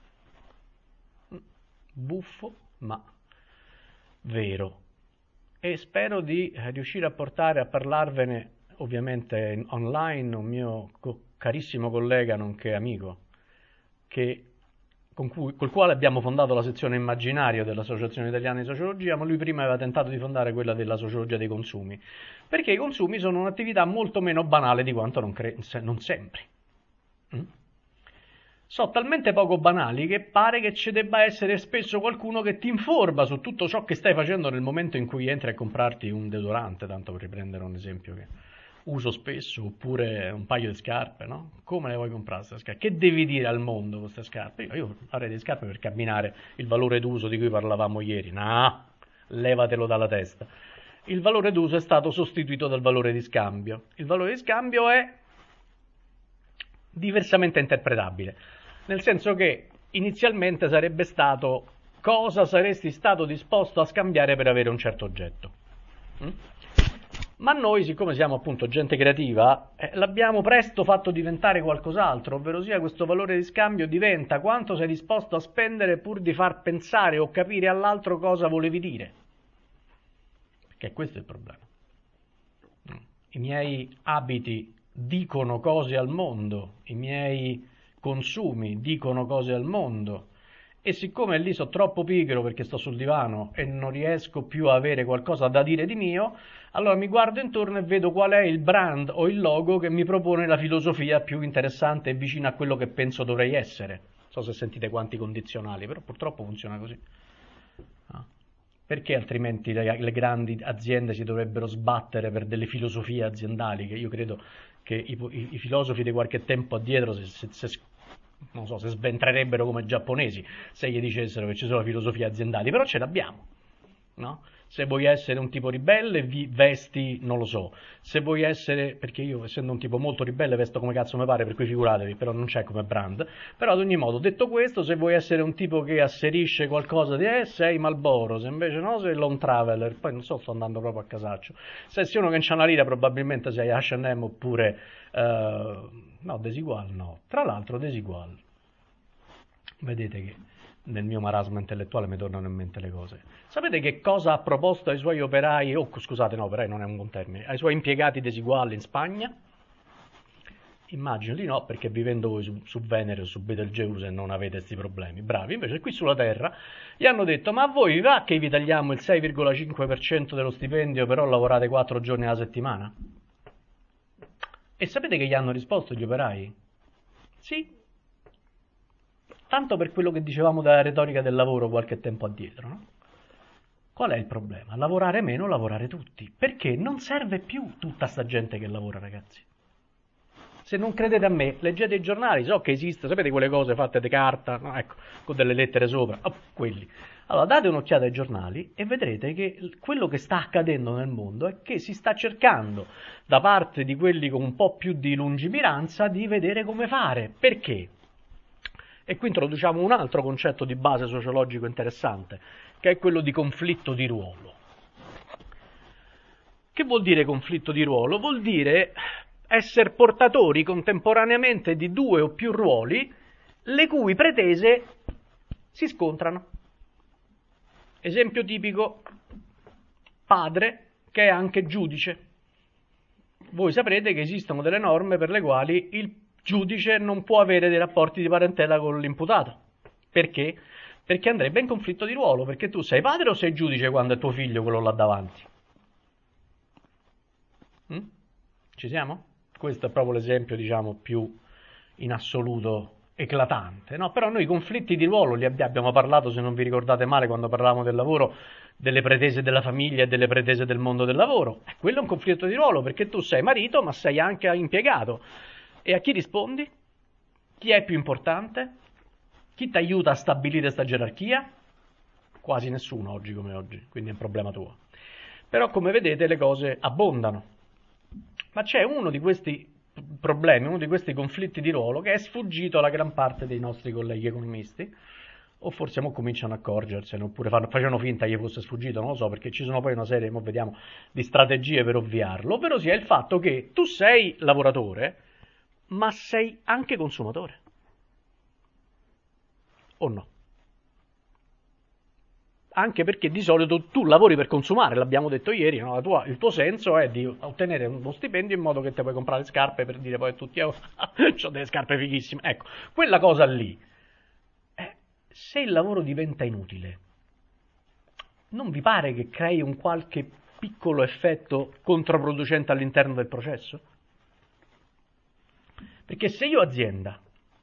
Buffo, ma vero. E spero di riuscire a portare a parlarvene, ovviamente online, un mio carissimo collega, nonché amico, che con cui, col quale abbiamo fondato la sezione immaginario dell'Associazione Italiana di Sociologia, ma lui prima aveva tentato di fondare quella della sociologia dei consumi, perché i consumi sono un'attività molto meno banale di quanto non, cre- non sembri. Mm? sono talmente poco banali che pare che ci debba essere spesso qualcuno che ti informa su tutto ciò che stai facendo nel momento in cui entri a comprarti un deodorante, tanto per riprendere un esempio che uso spesso, oppure un paio di scarpe, no? Come le vuoi comprare queste scarpe? Che devi dire al mondo con queste scarpe? Io, io avrei delle scarpe per camminare, il valore d'uso di cui parlavamo ieri. No, levatelo dalla testa. Il valore d'uso è stato sostituito dal valore di scambio. Il valore di scambio è diversamente interpretabile, nel senso che inizialmente sarebbe stato cosa saresti stato disposto a scambiare per avere un certo oggetto. Mm? Ma noi, siccome siamo appunto gente creativa, eh, l'abbiamo presto fatto diventare qualcos'altro, ovvero sia questo valore di scambio diventa quanto sei disposto a spendere pur di far pensare o capire all'altro cosa volevi dire. Perché questo è il problema. I miei abiti dicono cose al mondo, i miei consumi dicono cose al mondo, e siccome lì sono troppo pigro perché sto sul divano e non riesco più a avere qualcosa da dire di mio, allora mi guardo intorno e vedo qual è il brand o il logo che mi propone la filosofia più interessante e vicina a quello che penso dovrei essere. Non so se sentite quanti condizionali, però purtroppo funziona così. Ah. Perché altrimenti le, le grandi aziende si dovrebbero sbattere per delle filosofie aziendali, che io credo che i, i, i filosofi di qualche tempo addietro se, se, se, non so, se sventrerebbero come giapponesi se gli dicessero che ci sono filosofie aziendali, però ce l'abbiamo, no? Se vuoi essere un tipo ribelle, vi vesti, non lo so. Se vuoi essere, perché io essendo un tipo molto ribelle vesto come cazzo mi pare, per cui figuratevi, però non c'è come brand. Però ad ogni modo, detto questo, se vuoi essere un tipo che asserisce qualcosa di eh, sei Marlboro, se invece no, sei Lone Traveler, poi non so, sto andando proprio a casaccio. Se sei uno che c'ha una lira, probabilmente sei H and M oppure, uh, no, Desigual no. Tra l'altro Desigual, vedete che nel mio marasma intellettuale mi tornano in mente le cose. Sapete che cosa ha proposto ai suoi operai, oh scusate no, operai non è un buon termine, ai suoi impiegati Desigual in Spagna? Immagino di no, perché vivendo voi su, su Venere o su Betelgeuse non avete questi problemi, bravi. Invece qui sulla Terra gli hanno detto, ma a voi vi va che vi tagliamo il sei virgola cinque per cento dello stipendio, però lavorate quattro giorni alla settimana? E sapete che gli hanno risposto gli operai? Sì. Tanto per quello che dicevamo della retorica del lavoro qualche tempo addietro, no? Qual è il problema? Lavorare meno, lavorare tutti. Perché non serve più tutta sta gente che lavora, ragazzi. Se non credete a me, leggete i giornali, so che esiste, sapete quelle cose fatte di carta, no? Ecco, con delle lettere sopra, oh, quelli. Allora date un'occhiata ai giornali e vedrete che quello che sta accadendo nel mondo è che si sta cercando, da parte di quelli con un po' più di lungimiranza, di vedere come fare. Perché? E qui introduciamo un altro concetto di base sociologico interessante, che è quello di conflitto di ruolo. Che vuol dire conflitto di ruolo? Vuol dire essere portatori contemporaneamente di due o più ruoli, le cui pretese si scontrano. Esempio tipico, padre che è anche giudice. Voi saprete che esistono delle norme per le quali il giudice non può avere dei rapporti di parentela con l'imputato. Perché? Perché andrebbe in conflitto di ruolo, perché tu sei padre o sei giudice quando è tuo figlio quello là davanti? Mm? Ci siamo? Questo è proprio l'esempio, diciamo, più in assoluto eclatante, no? Però noi i conflitti di ruolo li abbiamo parlato, se non vi ricordate male, quando parlavamo del lavoro, delle pretese della famiglia e delle pretese del mondo del lavoro. E quello è un conflitto di ruolo, perché tu sei marito, ma sei anche impiegato. E a chi rispondi? Chi è più importante? Chi ti aiuta a stabilire questa gerarchia? Quasi nessuno oggi come oggi, quindi è un problema tuo. Però come vedete le cose abbondano. Ma c'è uno di questi problemi, uno di questi conflitti di ruolo che è sfuggito alla gran parte dei nostri colleghi economisti, o forse mo cominciano a accorgersene, oppure fanno, facevano finta che gli fosse sfuggito, non lo so, perché ci sono poi una serie, mo vediamo, di strategie per ovviarlo, ovvero sia il fatto che tu sei lavoratore, ma sei anche consumatore. O no? Anche perché di solito tu lavori per consumare, l'abbiamo detto ieri, no? La tua, il tuo senso è di ottenere uno stipendio in modo che ti puoi comprare scarpe per dire poi a tutti, oh, ho delle scarpe fighissime. Ecco, quella cosa lì, eh, se il lavoro diventa inutile, non vi pare che crei un qualche piccolo effetto controproducente all'interno del processo? Perché se io azienda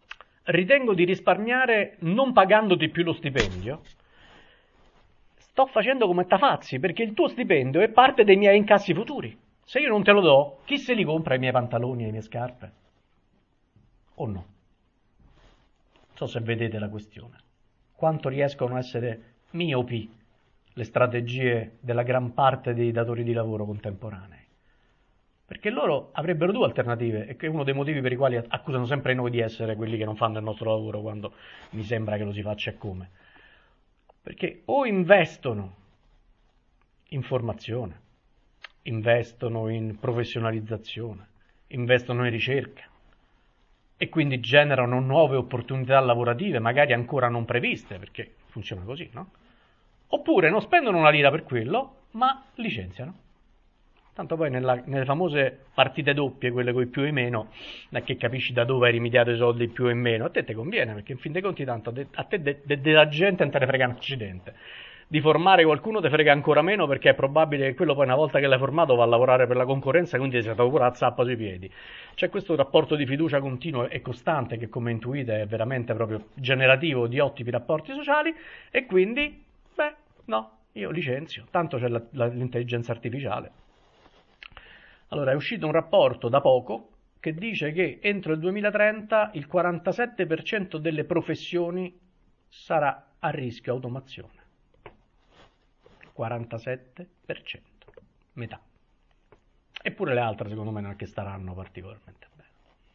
ritengo di risparmiare non pagandoti più lo stipendio, sto facendo come Tafazzi, perché il tuo stipendio è parte dei miei incassi futuri. Se io non te lo do, chi se li compra i miei pantaloni e le mie scarpe? O no? Non so se vedete la questione. Quanto riescono a essere miopi le strategie della gran parte dei datori di lavoro contemporanei. Perché loro avrebbero due alternative, e che è uno dei motivi per i quali accusano sempre noi di essere quelli che non fanno il nostro lavoro quando mi sembra che lo si faccia e come. Perché o investono in formazione, investono in professionalizzazione, investono in ricerca e quindi generano nuove opportunità lavorative, magari ancora non previste, perché funziona così, no? Oppure non spendono una lira per quello, ma licenziano. Tanto poi nella, nelle famose partite doppie, quelle con i più e i meno, da che capisci da dove hai rimediato i soldi più e meno, a te ti conviene, perché in fin dei conti tanto a te de, de, della gente non te ne frega un accidente. Di formare qualcuno ti frega ancora meno, perché è probabile che quello poi una volta che l'hai formato va a lavorare per la concorrenza, quindi ti trovi pure la zappa sui piedi. C'è questo rapporto di fiducia continuo e costante che, come intuite, è veramente proprio generativo di ottimi rapporti sociali, e quindi, beh, no, io licenzio, tanto c'è la, la, l'intelligenza artificiale. Allora, è uscito un rapporto da poco che dice che entro il duemilatrenta il quarantasette per cento delle professioni sarà a rischio automazione. quarantasette per cento, metà. Eppure le altre secondo me non è che staranno particolarmente bene.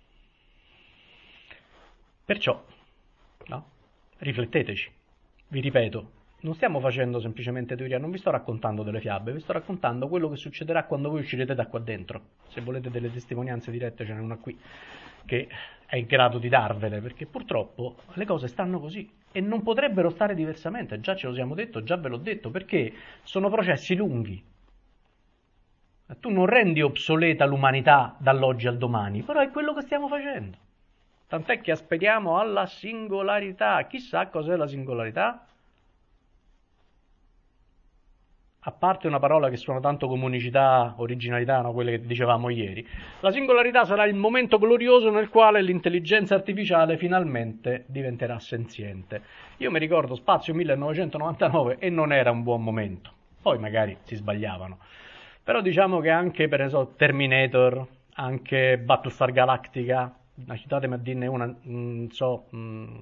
Perciò, no? Rifletteteci, vi ripeto, non stiamo facendo semplicemente teoria, non vi sto raccontando delle fiabe, vi sto raccontando quello che succederà quando voi uscirete da qua dentro. Se volete delle testimonianze dirette ce n'è una qui che è in grado di darvele, perché purtroppo le cose stanno così e non potrebbero stare diversamente, già ce lo siamo detto, già ve l'ho detto, perché sono processi lunghi. Tu non rendi obsoleta l'umanità dall'oggi al domani, però è quello che stiamo facendo. Tant'è che aspiriamo alla singolarità. Chissà cos'è la singolarità? A parte una parola che suona tanto come unicità, originalità, no? Quelle che dicevamo ieri, la singolarità sarà il momento glorioso nel quale l'intelligenza artificiale finalmente diventerà senziente. Io mi ricordo Spazio millenovecentonovantanove e non era un buon momento, poi magari si sbagliavano, però diciamo che anche, per esempio, Terminator, anche Battlestar Galactica, citatemi a dirne una, non so... Mh,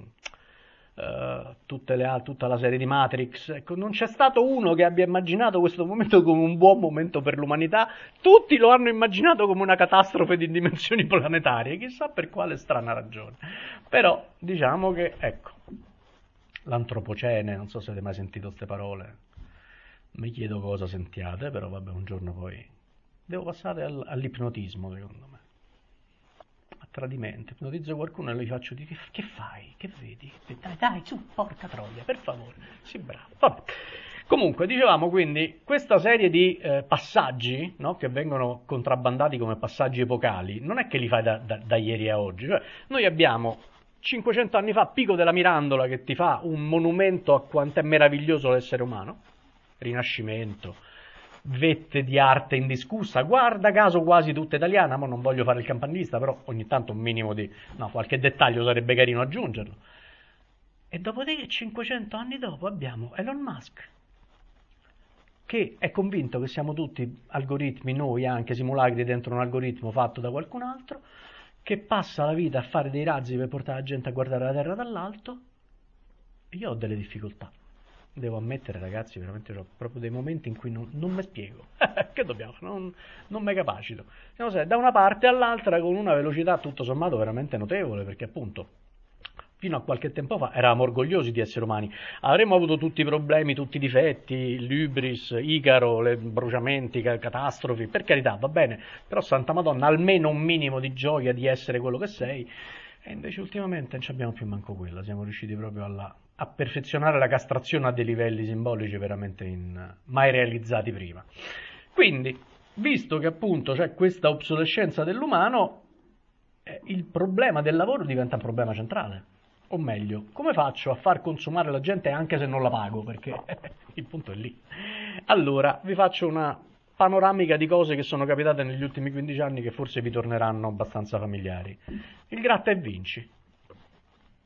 Uh, tutte le, tutta la serie di Matrix, ecco, non c'è stato uno che abbia immaginato questo momento come un buon momento per l'umanità, tutti lo hanno immaginato come una catastrofe di dimensioni planetarie, chissà per quale strana ragione. Però diciamo che, ecco, l'antropocene, non so se avete mai sentito queste parole, mi chiedo cosa sentiate, però vabbè, un giorno poi devo passare al, all'ipnotismo, secondo me. Tradimento, ipnotizzo qualcuno e gli faccio dire: che fai? Che vedi? Dai, dai, su, porca troia, per favore. Sì, bravo. Vabbè. Comunque, dicevamo quindi, questa serie di eh, passaggi, no, che vengono contrabbandati come passaggi epocali, non è che li fai da, da, da ieri a oggi. Cioè, noi abbiamo cinquecento anni fa Pico della Mirandola che ti fa un monumento a quanto è meraviglioso l'essere umano, Rinascimento, vette di arte indiscussa, guarda caso quasi tutta italiana, ma non voglio fare il campanilista, però ogni tanto un minimo di, no, qualche dettaglio sarebbe carino aggiungerlo. E dopodiché cinquecento anni dopo abbiamo Elon Musk, che è convinto che siamo tutti algoritmi, noi anche simulacri dentro un algoritmo fatto da qualcun altro, che passa la vita a fare dei razzi per portare la gente a guardare la Terra dall'alto. Io ho delle difficoltà. Devo ammettere, ragazzi, veramente ho proprio dei momenti in cui non, non mi spiego. Che dobbiamo fare? Non, non mi capacito. Siamo da una parte all'altra con una velocità tutto sommato veramente notevole, perché appunto fino a qualche tempo fa eravamo orgogliosi di essere umani. Avremmo avuto tutti i problemi, tutti i difetti, l'Hybris, Icaro, le bruciamenti, catastrofi, per carità, va bene, però Santa Madonna, almeno un minimo di gioia di essere quello che sei. E invece ultimamente non ci abbiamo più manco quella, siamo riusciti proprio alla... a perfezionare la castrazione a dei livelli simbolici veramente in, mai realizzati prima. Quindi, visto che appunto c'è questa obsolescenza dell'umano, eh, il problema del lavoro diventa un problema centrale. O meglio, come faccio a far consumare la gente anche se non la pago? Perché il punto è lì. Allora, vi faccio una panoramica di cose che sono capitate negli ultimi quindici anni che forse vi torneranno abbastanza familiari. Il gratta e vinci.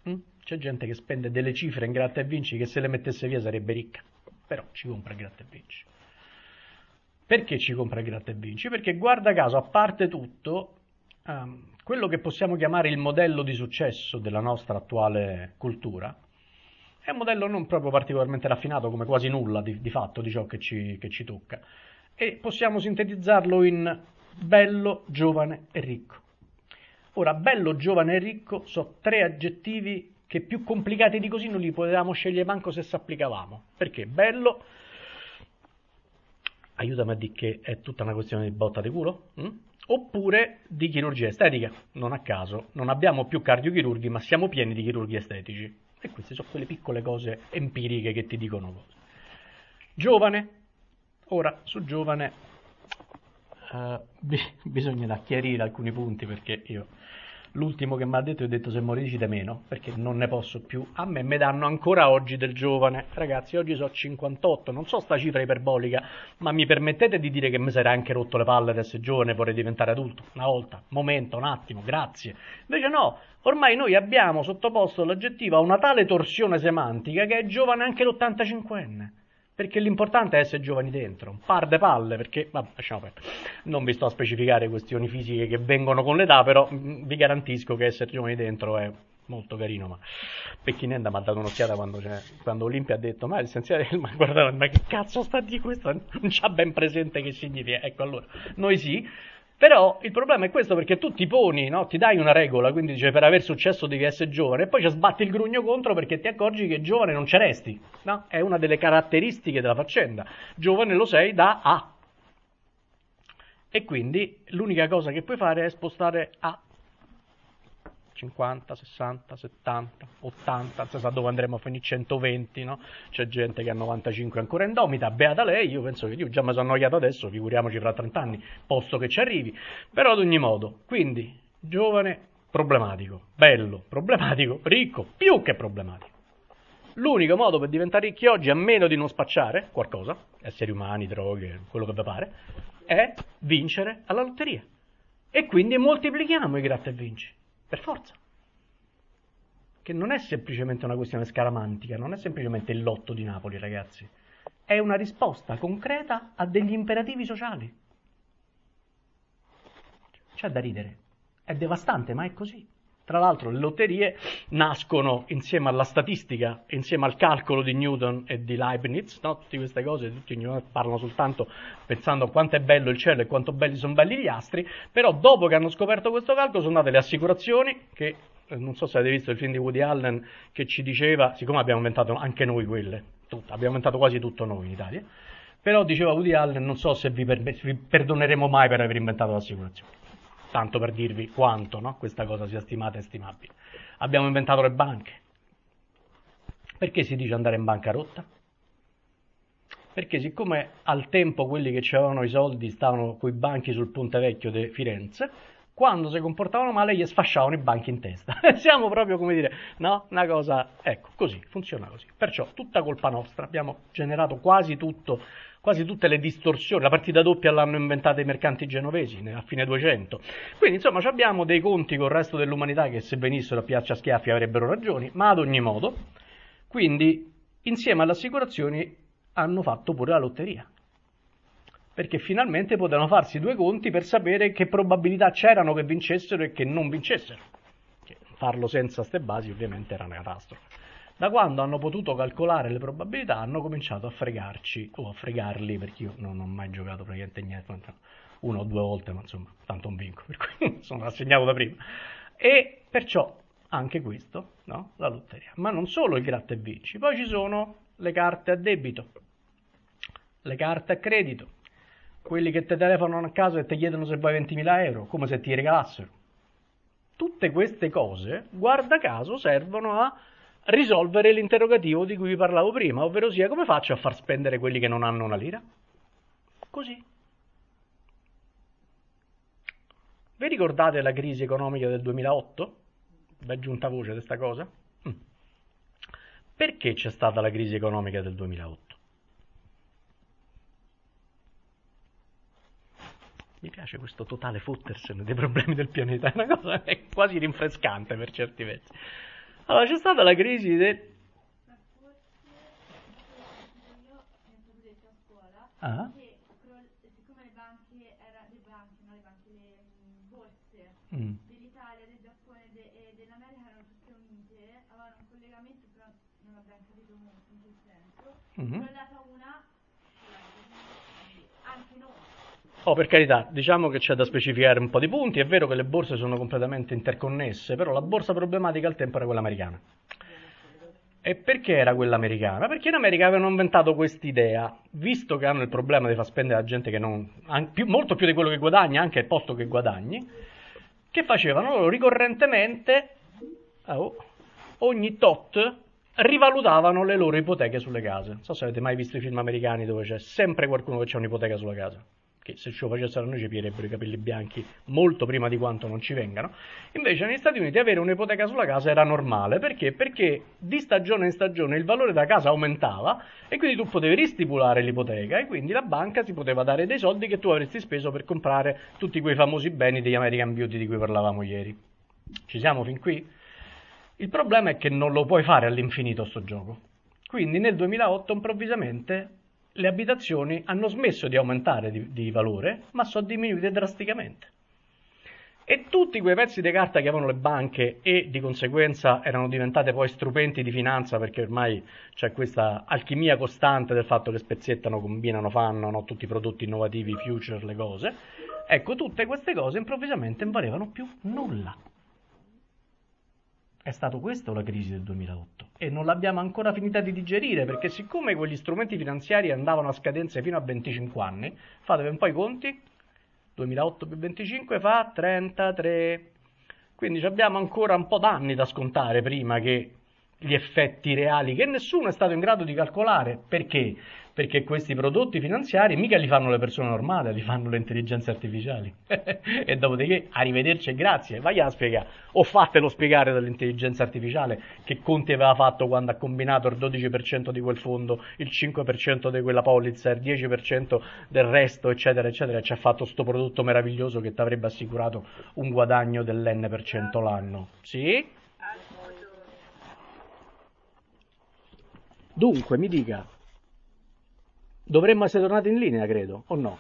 Mm? C'è gente che spende delle cifre in gratta e vinci che se le mettesse via sarebbe ricca, però ci compra il gratta e vinci. Perché ci compra il gratta e vinci? Perché guarda caso, a parte tutto, um, quello che possiamo chiamare il modello di successo della nostra attuale cultura è un modello non proprio particolarmente raffinato, come quasi nulla di, di fatto di ciò che ci, che ci tocca, e possiamo sintetizzarlo in bello, giovane e ricco. Ora, bello, giovane e ricco sono tre aggettivi che più complicati di così non li potevamo scegliere manco se si applicavamo. Perché bello, aiutami a dire che è tutta una questione di botta di culo, hm? Oppure di chirurgia estetica. Non a caso, non abbiamo più cardiochirurghi, ma siamo pieni di chirurghi estetici. E queste sono quelle piccole cose empiriche che ti dicono cose. Giovane, ora su giovane uh, bisogna chiarire alcuni punti, perché io l'ultimo che mi ha detto, io ho detto se morisci da meno, perché non ne posso più. A me mi danno ancora oggi del giovane. Ragazzi, oggi sono cinquantotto, non so sta cifra iperbolica, ma mi permettete di dire che mi sarei anche rotto le palle di essere giovane e vorrei diventare adulto? Una volta, momento, un attimo, grazie. Invece no, ormai noi abbiamo sottoposto l'aggettivo a una tale torsione semantica che è giovane anche l'ottantacinquenne. Perché l'importante è essere giovani dentro, un par de palle, perché, vabbè, lasciamo perdere. Non vi sto a specificare questioni fisiche che vengono con l'età, però mh, vi garantisco che essere giovani dentro è molto carino. Ma Pecchinenda mi ha dato un'occhiata quando, quando Olimpia ha detto, ma l'essenziale, ma guardate, ma che cazzo sta di questo? Non c'ha ben presente che significa. Ecco, allora, noi sì. Però il problema è questo, perché tu ti poni, no? Ti dai una regola, quindi dice per aver successo devi essere giovane, e poi ci sbatti il grugno contro perché ti accorgi che giovane non ce resti, no? È una delle caratteristiche della faccenda. Giovane lo sei da A. E quindi l'unica cosa che puoi fare è spostare a cinquanta, sessanta, settanta, ottanta, non si sa dove andremo a finire, centoventi, no? C'è gente che a novantacinque è ancora indomita, beata lei, io penso che io già mi sono annoiato adesso, figuriamoci fra trenta anni, posto che ci arrivi, però ad ogni modo, quindi, giovane, problematico, bello, problematico, ricco, più che problematico. L'unico modo per diventare ricchi oggi, a meno di non spacciare qualcosa, esseri umani, droghe, quello che vi pare, è vincere alla lotteria. E quindi moltiplichiamo i gratta e vinci. Per forza. Che non è semplicemente una questione scaramantica, non è semplicemente il lotto di Napoli, ragazzi. È una risposta concreta a degli imperativi sociali. C'è da ridere. È devastante, ma è così. Tra l'altro le lotterie nascono insieme alla statistica, insieme al calcolo di Newton e di Leibniz, no? Tutte queste cose, tutti parlano soltanto pensando a quanto è bello il cielo e quanto belli sono belli gli astri, però dopo che hanno scoperto questo calcolo sono nate le assicurazioni, che eh, non so se avete visto il film di Woody Allen che ci diceva, siccome abbiamo inventato anche noi quelle, tutto, abbiamo inventato quasi tutto noi in Italia, però diceva Woody Allen, non so se vi, per, vi perdoneremo mai per aver inventato l'assicurazione. Tanto per dirvi quanto, no, questa cosa sia stimata e stimabile. Abbiamo inventato le banche. Perché si dice andare in bancarotta? Perché siccome al tempo quelli che avevano i soldi stavano coi banchi sul Ponte Vecchio di Firenze, quando si comportavano male gli sfasciavano i banchi in testa. Siamo proprio, come dire, no? Una cosa, ecco, così, funziona così. Perciò, tutta colpa nostra, abbiamo generato quasi tutto, quasi tutte le distorsioni. La partita doppia l'hanno inventata i mercanti genovesi a fine duecento. Quindi, insomma, abbiamo dei conti con il resto dell'umanità che se venissero a piazza schiaffi avrebbero ragioni, ma ad ogni modo, quindi, insieme alle assicurazioni, hanno fatto pure la lotteria. Perché finalmente potevano farsi due conti per sapere che probabilità c'erano che vincessero e che non vincessero. Che farlo senza ste basi ovviamente era una catastrofe. Da quando hanno potuto calcolare le probabilità hanno cominciato a fregarci, o a fregarli, perché io non ho mai giocato praticamente niente, una o due volte, ma insomma, tanto non vinco, per cui sono rassegnato da prima. E perciò anche questo, no? La lotteria. Ma non solo il gratta e vinci, poi ci sono le carte a debito, le carte a credito, quelli che ti telefonano a casa e ti chiedono se vuoi ventimila euro, come se ti regalassero. Tutte queste cose, guarda caso, servono a risolvere l'interrogativo di cui vi parlavo prima, ovvero sia come faccio a far spendere quelli che non hanno una lira? Così. Vi ricordate la crisi economica del duemilaotto? Vi è giunta voce di questa cosa? Mm. Perché c'è stata la crisi economica del duemilaotto? Mi piace questo totale fottersene dei problemi del pianeta, è una cosa è quasi rinfrescante per certi versi. Allora c'è stata la crisi del... Ma forse quello io mi è stato detto a scuola Ah, che cro- siccome le banche, era, le banche, no le banche, le mm, borse mm, dell'Italia, del Giappone de- e dell'America erano tutte unite, avevano un collegamento, però non abbiamo capito molto in che senso, mhm. crollata una, crollata quindi anche noi. Oh, per carità, diciamo che c'è da specificare un po' di punti. È vero che le borse sono completamente interconnesse, però la borsa problematica al tempo era quella americana. E perché era quella americana? Perché in America avevano inventato quest'idea, visto che hanno il problema di far spendere la gente che non, an- più- molto più di quello che guadagna, anche al posto che guadagni, che facevano loro ricorrentemente, oh, ogni tot, rivalutavano le loro ipoteche sulle case. Non so se avete mai visto i film americani dove c'è sempre qualcuno che ha un'ipoteca sulla casa, che se ce lo facessero a noi ci pirebbero i capelli bianchi molto prima di quanto non ci vengano. Invece negli Stati Uniti avere un'ipoteca sulla casa era normale, perché? Perché di stagione in stagione il valore della casa aumentava e quindi tu potevi ristipulare l'ipoteca e quindi la banca ti poteva dare dei soldi che tu avresti speso per comprare tutti quei famosi beni degli American Beauty di cui parlavamo ieri. Ci siamo fin qui? Il problema è che non lo puoi fare all'infinito sto gioco. Quindi nel duemilaotto improvvisamente le abitazioni hanno smesso di aumentare di, di valore, ma sono diminuite drasticamente. E tutti quei pezzi di carta che avevano le banche e di conseguenza erano diventate poi strumenti di finanza, perché ormai c'è questa alchimia costante del fatto che spezzettano, combinano, fanno no, tutti i prodotti innovativi, future, le cose. Ecco, tutte queste cose improvvisamente non valevano più nulla. È stato questo la crisi del duemilaotto e non l'abbiamo ancora finita di digerire, perché siccome quegli strumenti finanziari andavano a scadenze fino a venticinque anni, fatevi un po' i conti, duemilaotto più venticinque fa trentatré, quindi abbiamo ancora un po' d'anni da scontare prima che gli effetti reali, che nessuno è stato in grado di calcolare. Perché? Perché questi prodotti finanziari mica li fanno le persone normali, li fanno le intelligenze artificiali. E dopodiché, arrivederci e grazie, vai a spiegare. O fatelo spiegare dall'intelligenza artificiale che Conte aveva fatto quando ha combinato il dodici per cento di quel fondo, il cinque per cento di quella polizza, il dieci per cento del resto, eccetera, eccetera, e ci ha fatto sto prodotto meraviglioso che ti avrebbe assicurato un guadagno dell'N per cento l'anno. Sì? Dunque, mi dica, dovremmo essere tornati in linea, credo, o no?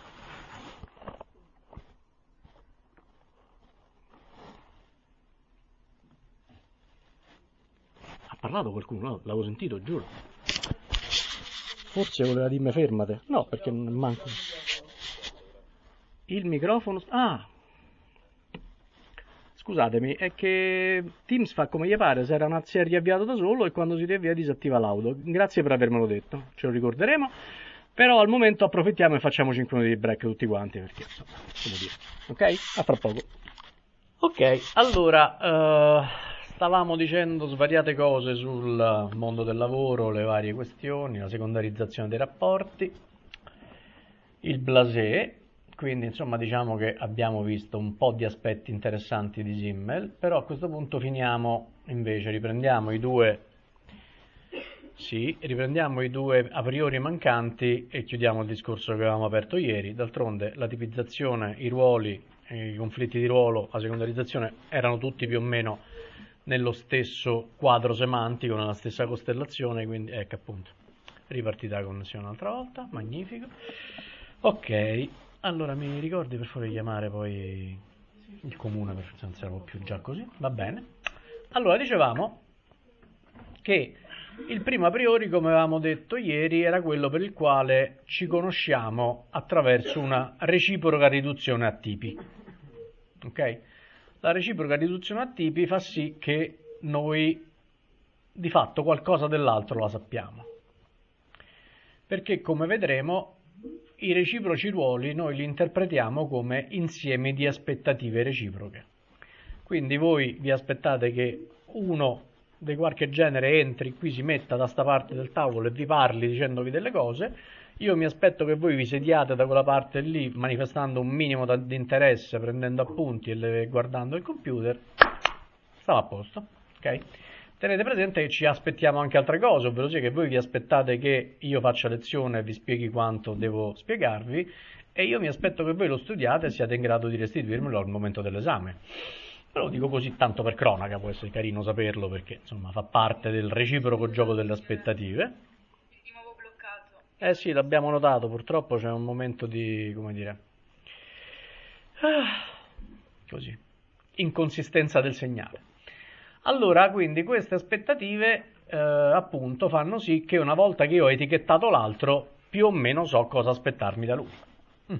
Ha parlato qualcuno? No, l'avevo sentito, giuro. Forse voleva dirmi fermate. No, perché non manco. Il microfono... Ah! Scusatemi, è che Teams fa come gli pare, si, era una, si è riavviato da solo e quando si riavvia disattiva l'audio. Grazie per avermelo detto, ce lo ricorderemo. Però al momento approfittiamo e facciamo cinque minuti di break tutti quanti, perché insomma, come dire. Ok? A fra poco. Ok, allora, eh, stavamo dicendo svariate cose sul mondo del lavoro, le varie questioni, la secondarizzazione dei rapporti, il blasé, quindi insomma diciamo che abbiamo visto un po' di aspetti interessanti di Simmel, però a questo punto finiamo invece, riprendiamo i due, sì, riprendiamo i due a priori mancanti e chiudiamo il discorso che avevamo aperto ieri. D'altronde la tipizzazione, i ruoli, i conflitti di ruolo, la secondarizzazione erano tutti più o meno nello stesso quadro semantico, nella stessa costellazione, quindi ecco appunto, ripartita la connessione un'altra volta, magnifico. Ok, allora mi ricordi per favore di chiamare poi il comune, per non siamo più già così, va bene. Allora dicevamo che il primo a priori, come avevamo detto ieri, era quello per il quale ci conosciamo attraverso una reciproca riduzione a tipi. Ok? La reciproca riduzione a tipi fa sì che noi di fatto qualcosa dell'altro la sappiamo. Perché come vedremo i reciproci ruoli noi li interpretiamo come insiemi di aspettative reciproche. Quindi voi vi aspettate che uno di qualche genere entri qui, si metta da sta parte del tavolo e vi parli dicendovi delle cose, io mi aspetto che voi vi sediate da quella parte lì manifestando un minimo di interesse, prendendo appunti e le, guardando il computer, stava a posto, ok? Tenete presente che ci aspettiamo anche altre cose, ovvero sia che voi vi aspettate che io faccia lezione e vi spieghi quanto devo spiegarvi, e io mi aspetto che voi lo studiate e siate in grado di restituirmelo al momento dell'esame. Ve lo dico così tanto per cronaca, può essere carino saperlo perché insomma fa parte del reciproco gioco delle aspettative. Di nuovo bloccato. Eh sì, l'abbiamo notato, purtroppo c'è un momento di, come dire, ah, così, inconsistenza del segnale. Allora, quindi queste aspettative eh, appunto fanno sì che una volta che io ho etichettato l'altro, più o meno so cosa aspettarmi da lui. Mm.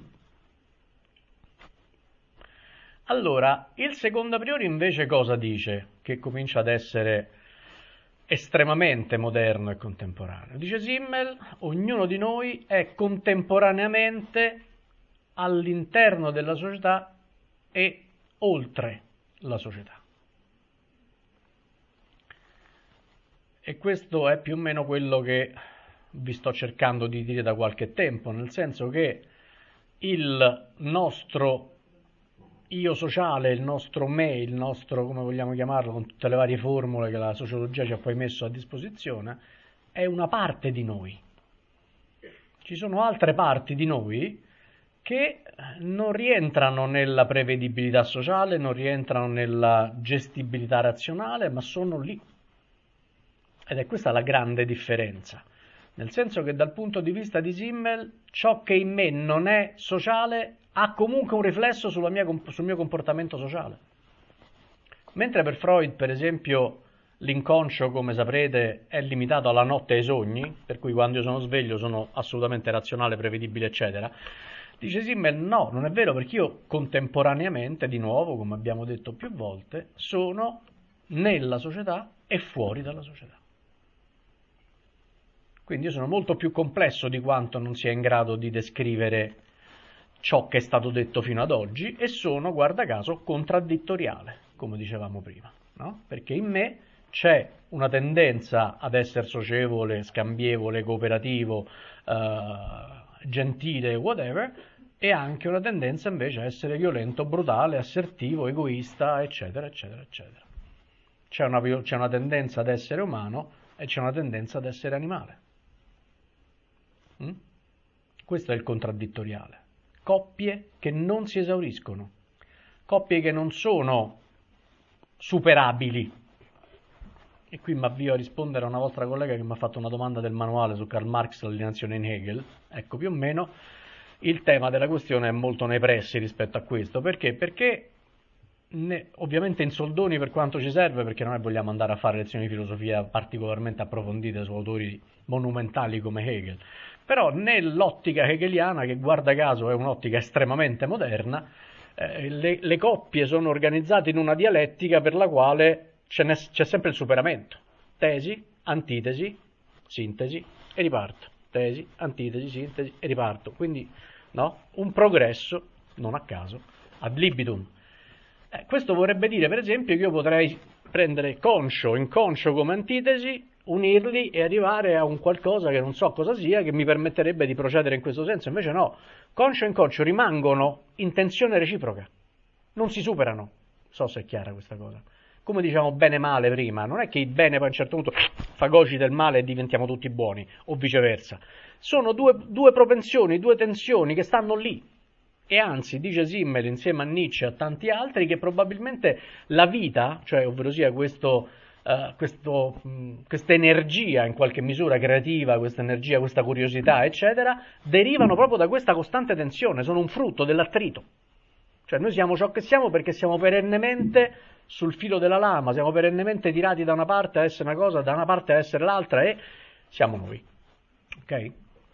Allora, il secondo a priori invece cosa dice? Che comincia ad essere estremamente moderno e contemporaneo. Dice Simmel, ognuno di noi è contemporaneamente all'interno della società e oltre la società. E questo è più o meno quello che vi sto cercando di dire da qualche tempo, nel senso che il nostro io sociale, il nostro me, il nostro, come vogliamo chiamarlo, con tutte le varie formule che la sociologia ci ha poi messo a disposizione, è una parte di noi. Ci sono altre parti di noi che non rientrano nella prevedibilità sociale, non rientrano nella gestibilità razionale, ma sono lì. Ed è questa la grande differenza. Nel senso che dal punto di vista di Simmel, ciò che in me non è sociale ha comunque un riflesso sulla mia, sul mio comportamento sociale. Mentre per Freud, per esempio, l'inconscio, come saprete, è limitato alla notte e ai sogni, per cui quando io sono sveglio sono assolutamente razionale, prevedibile, eccetera, dice Simmel, no, non è vero, perché io contemporaneamente, di nuovo, come abbiamo detto più volte, sono nella società e fuori dalla società. Quindi io sono molto più complesso di quanto non sia in grado di descrivere ciò che è stato detto fino ad oggi e sono, guarda caso, contraddittoriale, come dicevamo prima, no? Perché in me c'è una tendenza ad essere socievole, scambievole, cooperativo, eh, gentile, whatever, e anche una tendenza invece a essere violento, brutale, assertivo, egoista, eccetera, eccetera, eccetera. C'è una, c'è una tendenza ad essere umano e c'è una tendenza ad essere animale. Mm? Questo è il contraddittoriale. Coppie che non si esauriscono, coppie che non sono superabili. E qui mi avvio a rispondere a una vostra collega che mi ha fatto una domanda del manuale su Karl Marx, l'alienazione in Hegel. Ecco, più o meno il tema della questione è molto nei pressi rispetto a questo. Perché? Perché ne, ovviamente in soldoni per quanto ci serve, perché non vogliamo andare a fare lezioni di filosofia particolarmente approfondite su autori monumentali come Hegel, però nell'ottica hegeliana, che guarda caso è un'ottica estremamente moderna, eh, le, le coppie sono organizzate in una dialettica per la quale c'è, c'è sempre il superamento. Tesi, antitesi, sintesi e riparto. Tesi, antitesi, sintesi e riparto. Quindi no, un progresso, non a caso, ad libitum. Eh, questo vorrebbe dire, per esempio, che io potrei prendere conscio, inconscio come antitesi, unirli e arrivare a un qualcosa che non so cosa sia, che mi permetterebbe di procedere in questo senso. Invece no, conscio e inconscio rimangono in tensione reciproca, non si superano. Non so se è chiara questa cosa. Come diciamo bene e male prima, non è che il bene poi a un certo punto fagocita il male e diventiamo tutti buoni, o viceversa. Sono due, due propensioni, due tensioni che stanno lì. E anzi, dice Simmel insieme a Nietzsche e a tanti altri, che probabilmente la vita, cioè ovvero sia questo, uh, questo, mh, questa energia in qualche misura creativa, questa energia, questa curiosità, eccetera, derivano proprio da questa costante tensione, sono un frutto dell'attrito. Cioè noi siamo ciò che siamo perché siamo perennemente sul filo della lama, siamo perennemente tirati da una parte a essere una cosa, da una parte a essere l'altra e siamo noi. Ok?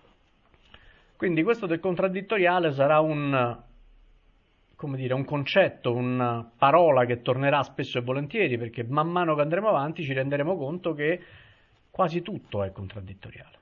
Quindi questo del contraddittoriale sarà un, come dire, un concetto, una parola che tornerà spesso e volentieri, perché man mano che andremo avanti ci renderemo conto che quasi tutto è contraddittoriale.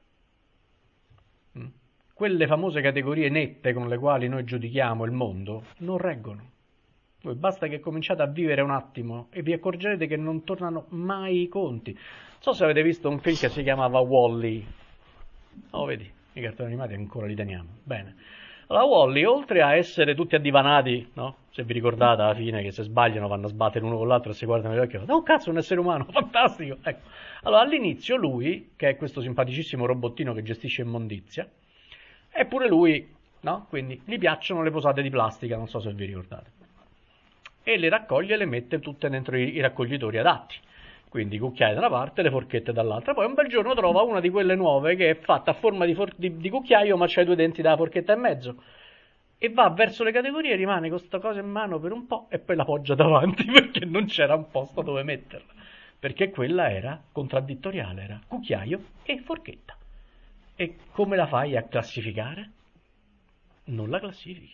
Quelle famose categorie nette con le quali noi giudichiamo il mondo non reggono. Voi basta che cominciate a vivere un attimo e vi accorgerete che non tornano mai i conti. Non so se avete visto un film che si chiamava Wall-E. Oh, vedi? I cartoni animati ancora li teniamo. Bene. Allora, Wall-E, oltre a essere tutti addivanati, no? Se vi ricordate alla fine che se sbagliano vanno a sbattere uno con l'altro e si guardano negli occhi, oh cazzo, è un essere umano, fantastico! Ecco. Allora, all'inizio lui, che è questo simpaticissimo robottino che gestisce immondizia, è pure lui, no? Quindi gli piacciono le posate di plastica, non so se vi ricordate. e le raccoglie e le mette tutte dentro i, i raccoglitori adatti. Quindi i cucchiai da una parte e le forchette dall'altra. Poi un bel giorno trova una di quelle nuove che è fatta a forma di, for- di, di cucchiaio, ma c'ha i due denti dalla forchetta e mezzo. E va verso le categorie, rimane con sta cosa in mano per un po' e poi la poggia davanti perché non c'era un posto dove metterla. Perché quella era contraddittoriale, era cucchiaio e forchetta. E come la fai a classificare? Non la classifichi.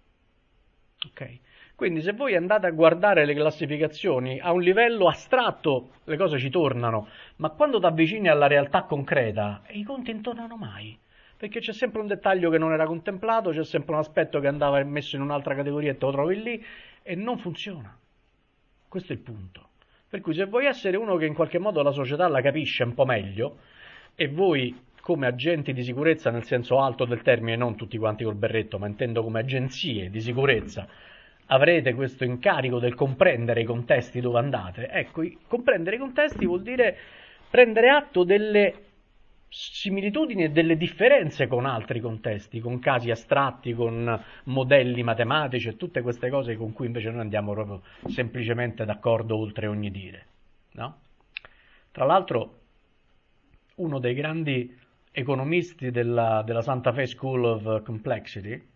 Ok? Quindi se voi andate a guardare le classificazioni a un livello astratto, le cose ci tornano, ma quando ti avvicini alla realtà concreta, i conti non tornano mai, perché c'è sempre un dettaglio che non era contemplato, c'è sempre un aspetto che andava messo in un'altra categoria e te lo trovi lì, e non funziona. Questo è il punto. Per cui se vuoi essere uno che in qualche modo la società la capisce un po' meglio, e voi come agenti di sicurezza nel senso alto del termine, non tutti quanti col berretto, ma intendo come agenzie di sicurezza, avrete questo incarico del comprendere i contesti dove andate. Ecco, comprendere i contesti vuol dire prendere atto delle similitudini e delle differenze con altri contesti, con casi astratti, con modelli matematici e tutte queste cose con cui invece noi andiamo proprio semplicemente d'accordo oltre ogni dire, no? Tra l'altro, uno dei grandi economisti della, della Santa Fe School of Complexity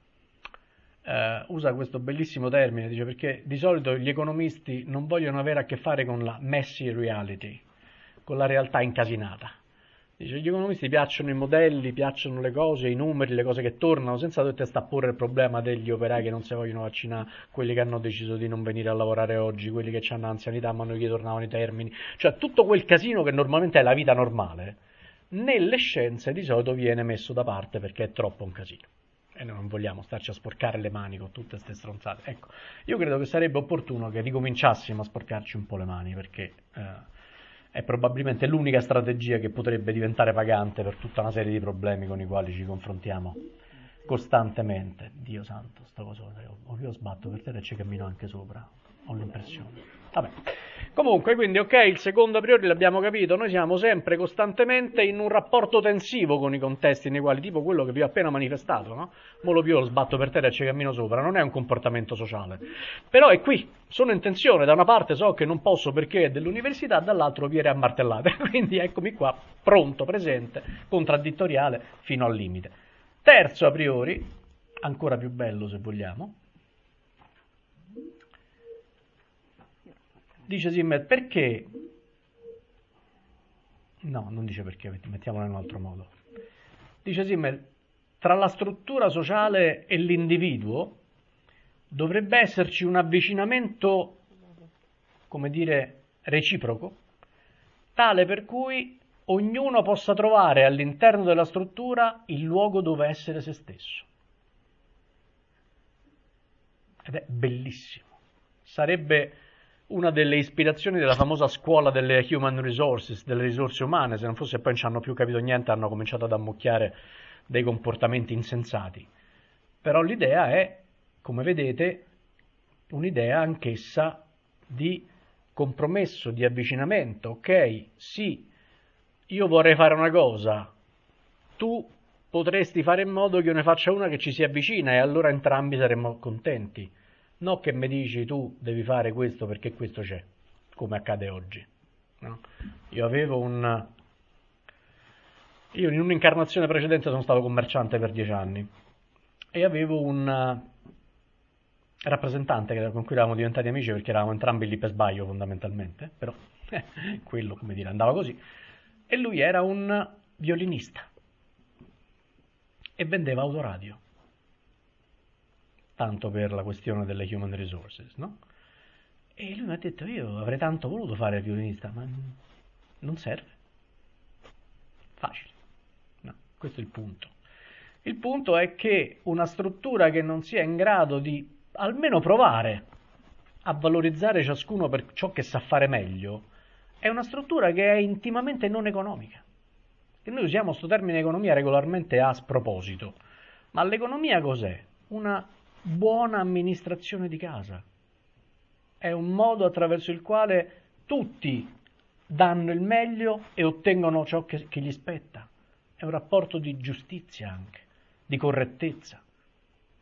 Uh, usa questo bellissimo termine, dice, perché di solito gli economisti non vogliono avere a che fare con la messy reality, con la realtà incasinata. Dice, gli economisti piacciono i modelli, piacciono le cose, i numeri, le cose che tornano, senza dover sta a porre il problema degli operai che non si vogliono vaccinare, quelli che hanno deciso di non venire a lavorare oggi, quelli che hanno anzianità ma non gli tornavano i termini, cioè tutto quel casino che normalmente è la vita normale, nelle scienze di solito viene messo da parte perché è troppo un casino. E noi non vogliamo starci a sporcare le mani con tutte queste stronzate. Ecco, io credo che sarebbe opportuno che ricominciassimo a sporcarci un po' le mani, perché eh, è probabilmente l'unica strategia che potrebbe diventare pagante per tutta una serie di problemi con i quali ci confrontiamo costantemente. Dio santo, sta cosa, o io sbatto per terra e ci cammino anche sopra, ho l'impressione. Vabbè. Comunque, quindi, ok, il secondo a priori l'abbiamo capito, noi siamo sempre costantemente in un rapporto tensivo con i contesti nei quali, tipo quello che vi ho appena manifestato, no? Mo lo pio, lo sbatto per terra e ci cammino sopra, non è un comportamento sociale. Però è qui, sono in tensione, da una parte so che non posso perché è dell'università, dall'altro viene a martellate, quindi eccomi qua, pronto, presente, contraddittoriale, fino al limite. Terzo a priori, ancora più bello se vogliamo, dice Simmel, perché? No, non dice perché, mettiamolo in un altro modo. Dice Simmel, tra la struttura sociale e l'individuo dovrebbe esserci un avvicinamento, come dire, reciproco, tale per cui ognuno possa trovare all'interno della struttura il luogo dove essere se stesso. Ed è bellissimo. Sarebbe una delle ispirazioni della famosa scuola delle human resources, delle risorse umane, se non fosse poi non ci hanno più capito niente, hanno cominciato ad ammucchiare dei comportamenti insensati. Però l'idea è, come vedete, un'idea anch'essa di compromesso, di avvicinamento. Ok, sì, io vorrei fare una cosa, tu potresti fare in modo che io ne faccia una che ci si avvicina e allora entrambi saremmo contenti. No che mi dici tu devi fare questo perché questo c'è, come accade oggi. No? Io avevo un... Io in un'incarnazione precedente sono stato commerciante per dieci anni e avevo un rappresentante con cui eravamo diventati amici perché eravamo entrambi lì per sbaglio fondamentalmente, però eh, quello, come dire, andava così. E lui era un violinista e vendeva autoradio. Tanto per la questione delle human resources, no? E lui mi ha detto, io avrei tanto voluto fare il violinista, ma non serve. Facile. No, questo è il punto. Il punto è che una struttura che non sia in grado di almeno provare a valorizzare ciascuno per ciò che sa fare meglio, è una struttura che è intimamente non economica. E noi usiamo questo termine economia regolarmente a sproposito. Ma l'economia cos'è? Una buona amministrazione di casa. È un modo attraverso il quale tutti danno il meglio e ottengono ciò che, che gli spetta. È un rapporto di giustizia anche, di correttezza.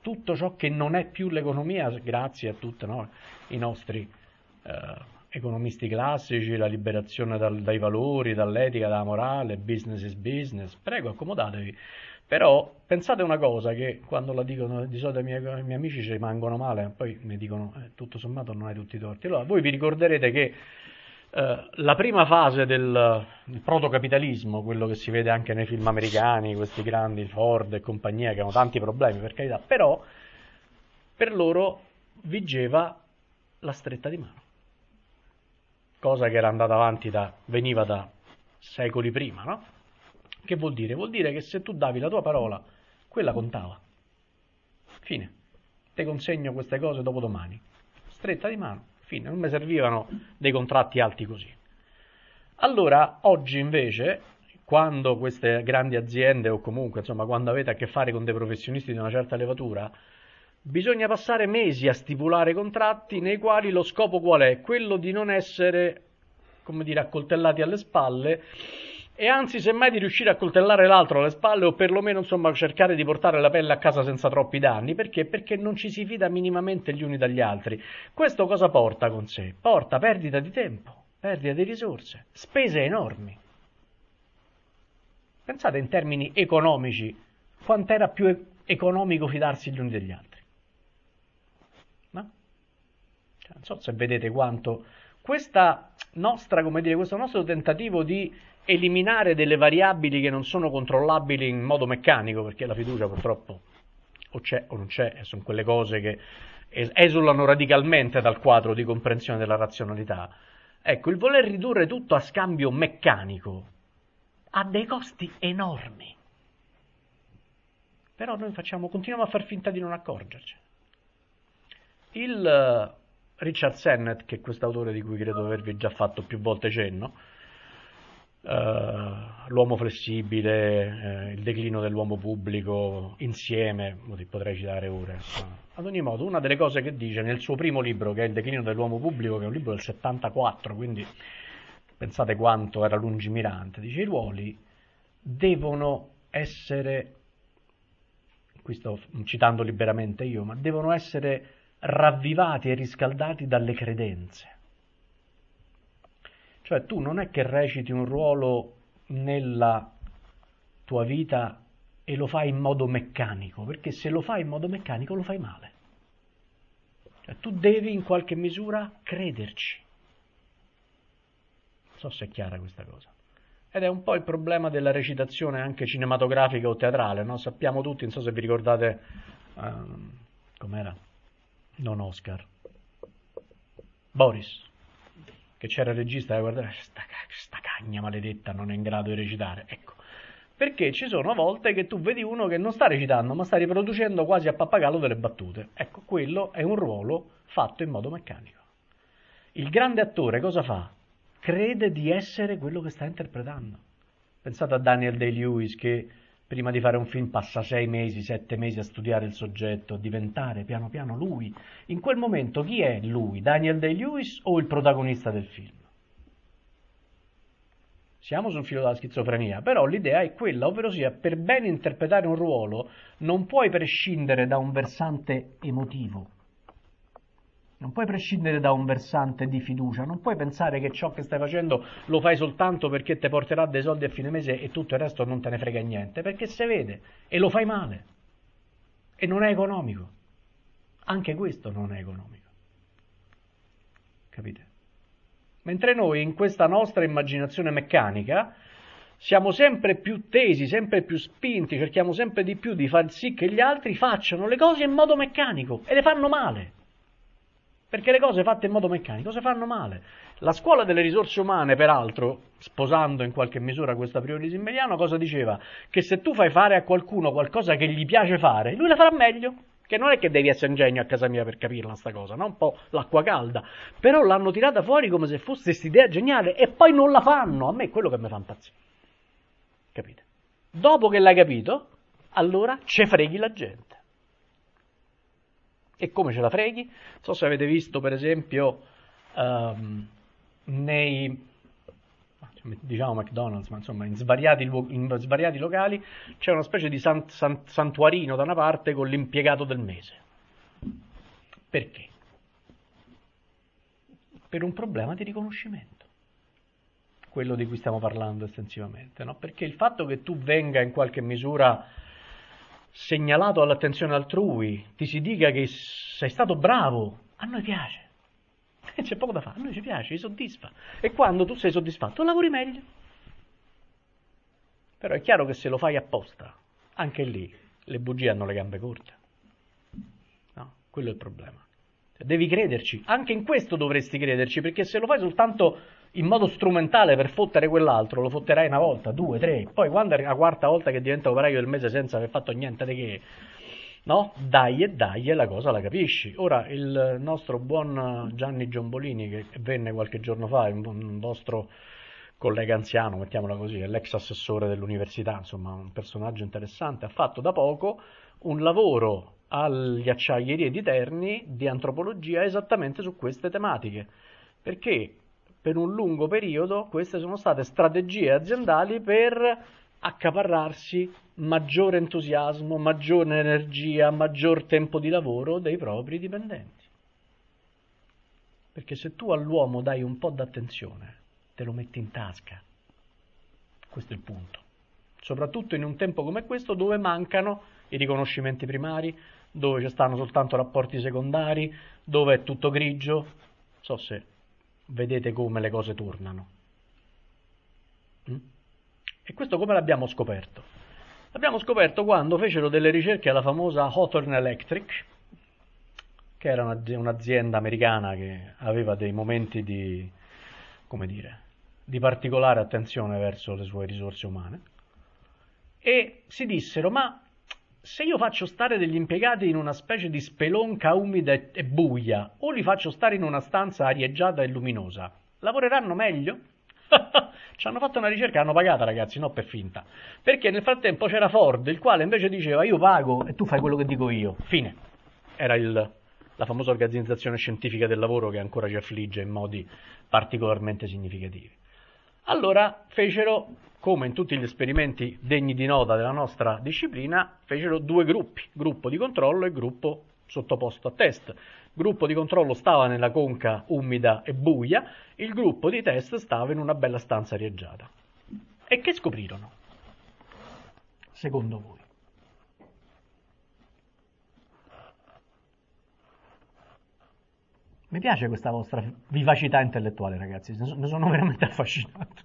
tutto ciò che non è più l'economia, grazie a tutti no, i nostri eh, economisti classici, la liberazione dal, dai valori, dall'etica, dalla morale, business is business, prego accomodatevi. Però pensate una cosa che quando la dicono di solito i miei, i miei amici ci rimangono male, poi mi dicono eh, tutto sommato non hai tutti i torti. Allora voi vi ricorderete che eh, la prima fase del, del protocapitalismo, quello che si vede anche nei film americani, questi grandi Ford e compagnia che hanno tanti problemi per carità, però per loro vigeva la stretta di mano, cosa che era andata avanti da, veniva da secoli prima, no? Che vuol dire? Vuol dire che se tu davi la tua parola, quella contava. Fine. Te consegno queste cose dopo domani. Stretta di mano. Fine. Non mi servivano dei contratti alti così. Allora, oggi invece, quando queste grandi aziende o comunque, insomma, quando avete a che fare con dei professionisti di una certa levatura, bisogna passare mesi a stipulare contratti nei quali lo scopo qual è? Quello di non essere, come dire, accoltellati alle spalle e anzi semmai di riuscire a coltellare l'altro alle spalle o perlomeno insomma cercare di portare la pelle a casa senza troppi danni. Perché? Perché non ci si fida minimamente gli uni dagli altri. Questo cosa porta con sé? Porta perdita di tempo, perdita di risorse, spese enormi. Pensate in termini economici quant'era più economico fidarsi gli uni degli altri. No? Cioè, non so se vedete quanto questa nostra, come dire, questo nostro tentativo di eliminare delle variabili che non sono controllabili in modo meccanico, perché la fiducia purtroppo o c'è o non c'è, e sono quelle cose che esulano radicalmente dal quadro di comprensione della razionalità. Ecco, il voler ridurre tutto a scambio meccanico ha dei costi enormi. Però noi facciamo, continuiamo a far finta di non accorgerci. Il uh, Richard Sennett, che è quest'autore di cui credo avervi già fatto più volte cenno, Uh, l'uomo flessibile, uh, il declino dell'uomo pubblico, insieme, potrei citare ore. Uh, ad ogni modo, una delle cose che dice nel suo primo libro, che è Il declino dell'uomo pubblico, che è un libro del settantaquattro, quindi pensate quanto era lungimirante, dice i ruoli devono essere, qui sto citando liberamente io, ma devono essere ravvivati e riscaldati dalle credenze. Cioè tu non è che reciti un ruolo nella tua vita e lo fai in modo meccanico, perché se lo fai in modo meccanico lo fai male. Cioè, tu devi in qualche misura crederci. Non so se è chiara questa cosa. Ed è un po' il problema della recitazione anche cinematografica o teatrale, no? Sappiamo tutti, non so se vi ricordate, um, com'era? Non Oscar. Boris. Che c'era il regista e guardava, sta, sta cagna maledetta non è in grado di recitare, ecco, perché ci sono volte che tu vedi uno che non sta recitando ma sta riproducendo quasi a pappagallo delle battute, ecco, quello è un ruolo fatto in modo meccanico. Il grande attore cosa fa? Crede di essere quello che sta interpretando. Pensate a Daniel Day-Lewis che prima di fare un film passa sei mesi, sette mesi a studiare il soggetto, a diventare piano piano lui. In quel momento chi è lui? Daniel Day-Lewis o il protagonista del film? Siamo sul filo della schizofrenia, però l'idea è quella, ovvero sia, per bene interpretare un ruolo non puoi prescindere da un versante emotivo, non puoi prescindere da un versante di fiducia, non puoi pensare che ciò che stai facendo lo fai soltanto perché ti porterà dei soldi a fine mese e tutto il resto non te ne frega niente, perché se vede e lo fai male e non è economico. Anche questo non è economico. Capite? Mentre noi in questa nostra immaginazione meccanica siamo sempre più tesi, sempre più spinti, cerchiamo sempre di più di far sì che gli altri facciano le cose in modo meccanico e le fanno male. Perché le cose fatte in modo meccanico si fanno male. La scuola delle risorse umane, peraltro, sposando in qualche misura questo a priori simmeliano, cosa diceva? Che se tu fai fare a qualcuno qualcosa che gli piace fare, lui la farà meglio. Che non è che devi essere ingegno a casa mia per capirla sta cosa, no? Un po' l'acqua calda. Però l'hanno tirata fuori come se fosse quest'idea geniale e poi non la fanno. A me è quello che mi fa impazzire. Capite? Dopo che l'hai capito, allora ce freghi la gente. E come ce la freghi? Non so se avete visto per esempio um, nei diciamo McDonald's, ma insomma in svariati, in svariati locali c'è una specie di sant, sant, santuarino da una parte con l'impiegato del mese. Perché? Per un problema di riconoscimento, quello di cui stiamo parlando estensivamente, no? Perché il fatto che tu venga in qualche misura segnalato all'attenzione altrui, ti si dica che sei stato bravo, a noi piace. C'è poco da fare, a noi ci piace, ci soddisfa. E quando tu sei soddisfatto lavori meglio. Però è chiaro che se lo fai apposta, anche lì le bugie hanno le gambe corte. No, quello è il problema. Devi crederci, anche in questo dovresti crederci, perché se lo fai soltanto in modo strumentale per fottere quell'altro, lo fotterai una volta, due, tre, poi quando è la quarta volta che diventa operaio del mese senza aver fatto niente di che, no? Dai e dai e la cosa la capisci. Ora, il nostro buon Gianni Giombolini, che venne qualche giorno fa, un vostro collega anziano, mettiamola così, è l'ex assessore dell'università, insomma un personaggio interessante, ha fatto da poco un lavoro agli Acciaierie di Terni di antropologia esattamente su queste tematiche, perché per un lungo periodo queste sono state strategie aziendali per accaparrarsi maggiore entusiasmo, maggiore energia, maggior tempo di lavoro dei propri dipendenti. Perché se tu all'uomo dai un po' d'attenzione, te lo metti in tasca. Questo è il punto. Soprattutto in un tempo come questo dove mancano i riconoscimenti primari, dove ci stanno soltanto rapporti secondari, dove è tutto grigio. Non so se vedete come le cose tornano. Mm? E questo come l'abbiamo scoperto? L'abbiamo scoperto quando fecero delle ricerche alla famosa Hawthorne Electric, che era un'azienda americana che aveva dei momenti di, come dire, di particolare attenzione verso le sue risorse umane, e si dissero: ma se io faccio stare degli impiegati in una specie di spelonca umida e buia, o li faccio stare in una stanza arieggiata e luminosa, lavoreranno meglio? Ci hanno fatto una ricerca, hanno pagata, ragazzi, no per finta, perché nel frattempo c'era Ford, il quale invece diceva: io pago e tu fai quello che dico io, fine. Era il, la famosa organizzazione scientifica del lavoro che ancora ci affligge in modi particolarmente significativi. Allora fecero, come in tutti gli esperimenti degni di nota della nostra disciplina, fecero due gruppi, gruppo di controllo e gruppo sottoposto a test. Il gruppo di controllo stava nella conca umida e buia, il gruppo di test stava in una bella stanza arieggiata. E che scoprirono? Secondo voi? Mi piace questa vostra vivacità intellettuale, ragazzi, ne sono veramente affascinato.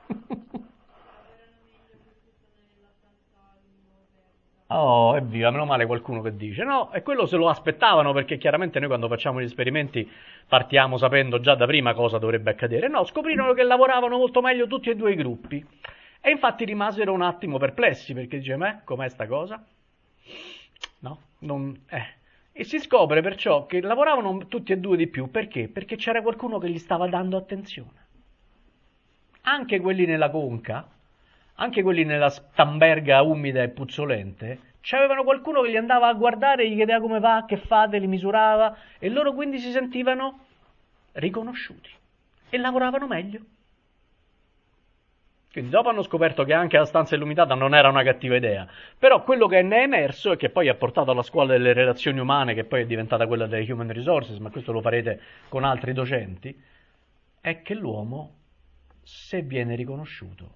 Oh, evviva, meno male qualcuno che dice. No, e quello se lo aspettavano, perché chiaramente noi quando facciamo gli esperimenti partiamo sapendo già da prima cosa dovrebbe accadere. No, scoprirono che lavoravano molto meglio tutti e due i gruppi. E infatti rimasero un attimo perplessi, perché dice: ma com'è sta cosa? No, non... eh... E si scopre perciò che lavoravano tutti e due di più. Perché? Perché c'era qualcuno che gli stava dando attenzione. Anche quelli nella conca, anche quelli nella stamberga umida e puzzolente, c'avevano qualcuno che li andava a guardare, gli chiedeva come va, che fate, li misurava, e loro quindi si sentivano riconosciuti e lavoravano meglio. Quindi dopo hanno scoperto che anche la stanza illuminata non era una cattiva idea, però quello che ne è emerso e che poi ha portato alla scuola delle relazioni umane, che poi è diventata quella delle human resources, ma questo lo farete con altri docenti, è che l'uomo, se viene riconosciuto,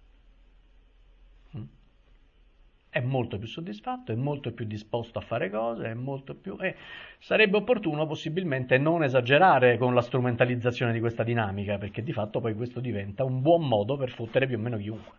è molto più soddisfatto, è molto più disposto a fare cose, è molto più... Eh, sarebbe opportuno possibilmente non esagerare con la strumentalizzazione di questa dinamica, perché di fatto poi questo diventa un buon modo per fottere più o meno chiunque.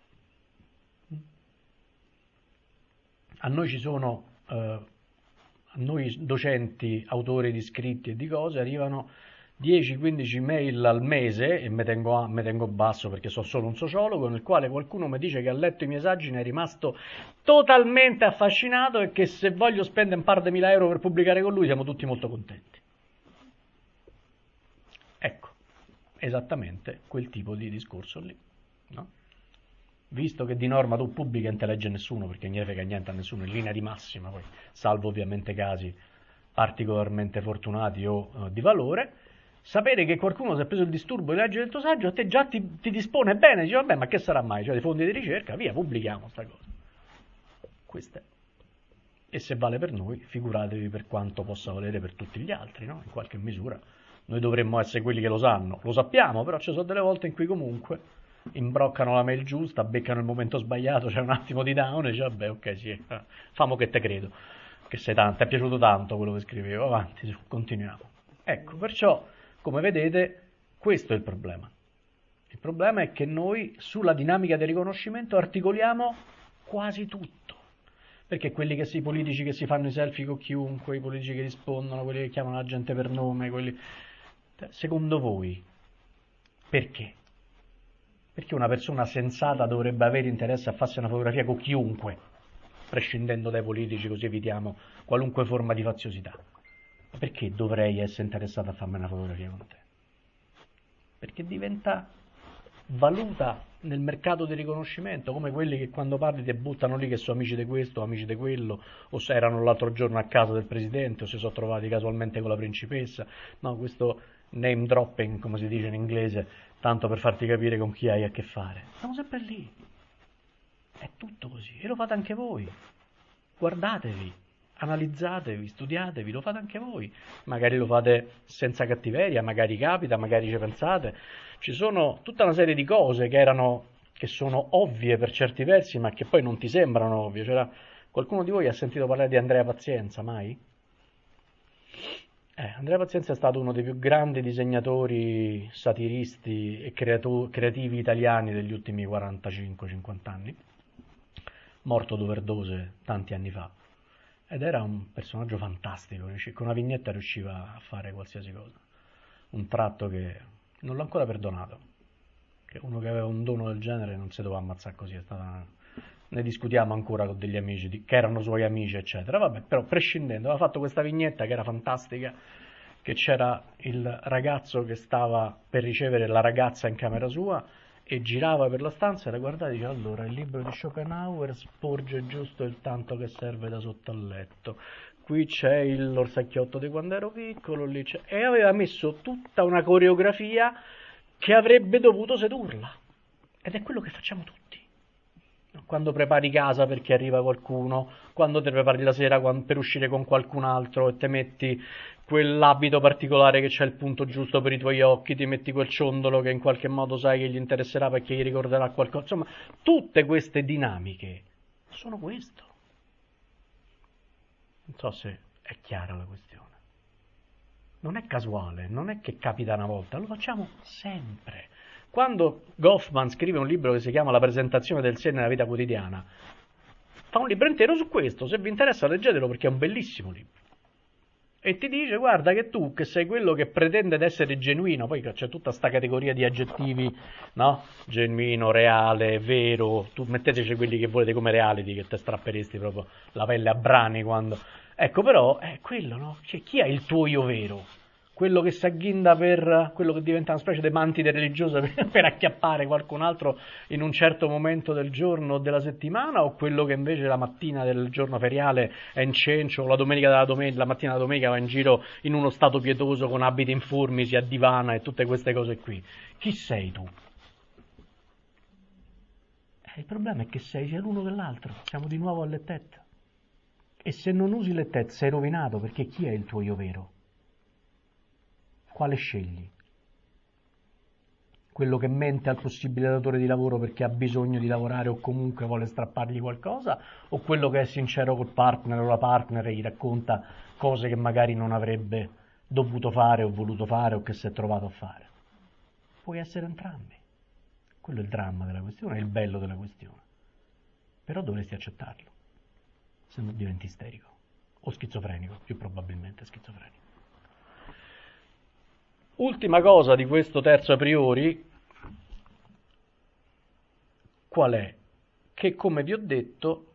A noi ci sono, eh, a noi docenti, autori di scritti e di cose, arrivano dieci quindici mail al mese, e me tengo, me tengo basso perché sono solo un sociologo, nel quale qualcuno mi dice che ha letto i miei saggi, ne è rimasto totalmente affascinato e che se voglio spendere un par di mila euro per pubblicare con lui siamo tutti molto contenti. Ecco, esattamente quel tipo di discorso lì, no? Visto che di norma tu pubblichi e non te legge nessuno, perché non ne frega niente a nessuno, in linea di massima, poi, salvo ovviamente casi particolarmente fortunati o uh, di valore, sapere che qualcuno si è preso il disturbo di leggere il tuo saggio, a te già ti, ti dispone bene, dici vabbè, ma che sarà mai? Cioè, dei fondi di ricerca, via, pubblichiamo sta cosa. Questa è. E se vale per noi, figuratevi per quanto possa valere per tutti gli altri, no? In qualche misura. Noi dovremmo essere quelli che lo sanno, lo sappiamo, però ci sono delle volte in cui comunque imbroccano la mail giusta, beccano il momento sbagliato, c'è un attimo di down e dice vabbè, ok, sì, eh, famo che te credo, che sei tanto, ti è piaciuto tanto quello che scrivevo, avanti, su, continuiamo. Ecco, perciò, come vedete, questo è il problema. Il problema è che noi sulla dinamica del riconoscimento articoliamo quasi tutto. Perché quelli che si, i politici che si fanno i selfie con chiunque, i politici che rispondono, quelli che chiamano la gente per nome, quelli... Secondo voi, perché? Perché una persona sensata dovrebbe avere interesse a farsi una fotografia con chiunque, prescindendo dai politici, così evitiamo qualunque forma di faziosità. Perché dovrei essere interessato a farmi una fotografia con te? Perché diventa valuta nel mercato del riconoscimento, come quelli che quando parli ti buttano lì che sono amici di questo, amici di quello, o se erano l'altro giorno a casa del presidente, o si sono trovati casualmente con la principessa. No, questo name dropping, come si dice in inglese, tanto per farti capire con chi hai a che fare. Siamo sempre lì. È tutto così. E lo fate anche voi. Guardatevi, analizzatevi, studiatevi, lo fate anche voi. Magari lo fate senza cattiveria, magari capita, magari ci pensate. Ci sono tutta una serie di cose che erano, che sono ovvie per certi versi, ma che poi non ti sembrano ovvie. C'era, qualcuno di voi ha sentito parlare di Andrea Pazienza, mai? Eh, Andrea Pazienza è stato uno dei più grandi disegnatori, satiristi e creatu- creativi italiani degli ultimi quarantacinque cinquanta anni, morto d'overdose tanti anni fa. Ed era un personaggio fantastico, con una vignetta riusciva a fare qualsiasi cosa. Un tratto che non l'ho ancora perdonato, che uno che aveva un dono del genere non si doveva ammazzare così, è stata... ne discutiamo ancora con degli amici di... che erano suoi amici eccetera, vabbè, però prescindendo, aveva fatto questa vignetta che era fantastica, che c'era il ragazzo che stava per ricevere la ragazza in camera sua e girava per la stanza e la guardava e diceva allora il libro di Schopenhauer sporge giusto il tanto che serve da sotto al letto, qui c'è il l'orsacchiotto di quando ero piccolo, lì c'è... e aveva messo tutta una coreografia che avrebbe dovuto sedurla, ed è quello che facciamo tutti. Quando prepari casa perché arriva qualcuno, quando ti prepari la sera per uscire con qualcun altro e ti metti quell'abito particolare che c'è il punto giusto per i tuoi occhi, ti metti quel ciondolo che in qualche modo sai che gli interesserà perché gli ricorderà qualcosa, insomma, tutte queste dinamiche sono questo. Non so se è chiara la questione. Non è casuale, non è che capita una volta, lo facciamo sempre. Quando Goffman scrive un libro che si chiama La presentazione del sé nella vita quotidiana, fa un libro intero su questo, se vi interessa leggetelo perché è un bellissimo libro. E ti dice, guarda che tu, che sei quello che pretende di essere genuino, poi c'è tutta sta categoria di aggettivi, no? Genuino, reale, vero, tu metteteci quelli che volete come reality, che te strapperesti proprio la pelle a brani quando... Ecco, però, è quello, no? Cioè, chi è il tuo io vero? Quello che si agghinda per quello che diventa una specie di mantide religiosa per, per acchiappare qualcun altro in un certo momento del giorno o della settimana, o quello che invece la mattina del giorno feriale è in cencio, o la domenica della domenica, la mattina della domenica va in giro in uno stato pietoso con abiti informi, si addivana e tutte queste cose qui. Chi sei tu? Eh, il problema è che sei sia l'uno che l'altro, siamo di nuovo al lettetto. E se non usi il lettetto sei rovinato, perché chi è il tuo io vero? Quale scegli? Quello che mente al possibile datore di lavoro perché ha bisogno di lavorare o comunque vuole strappargli qualcosa, o quello che è sincero col partner o la partner e gli racconta cose che magari non avrebbe dovuto fare o voluto fare o che si è trovato a fare? Puoi essere entrambi. Quello è il dramma della questione, è il bello della questione. Però dovresti accettarlo, se no diventi isterico o schizofrenico, più probabilmente schizofrenico. Ultima cosa di questo terzo a priori, qual è? Che come vi ho detto,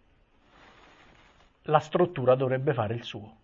la struttura dovrebbe fare il suo.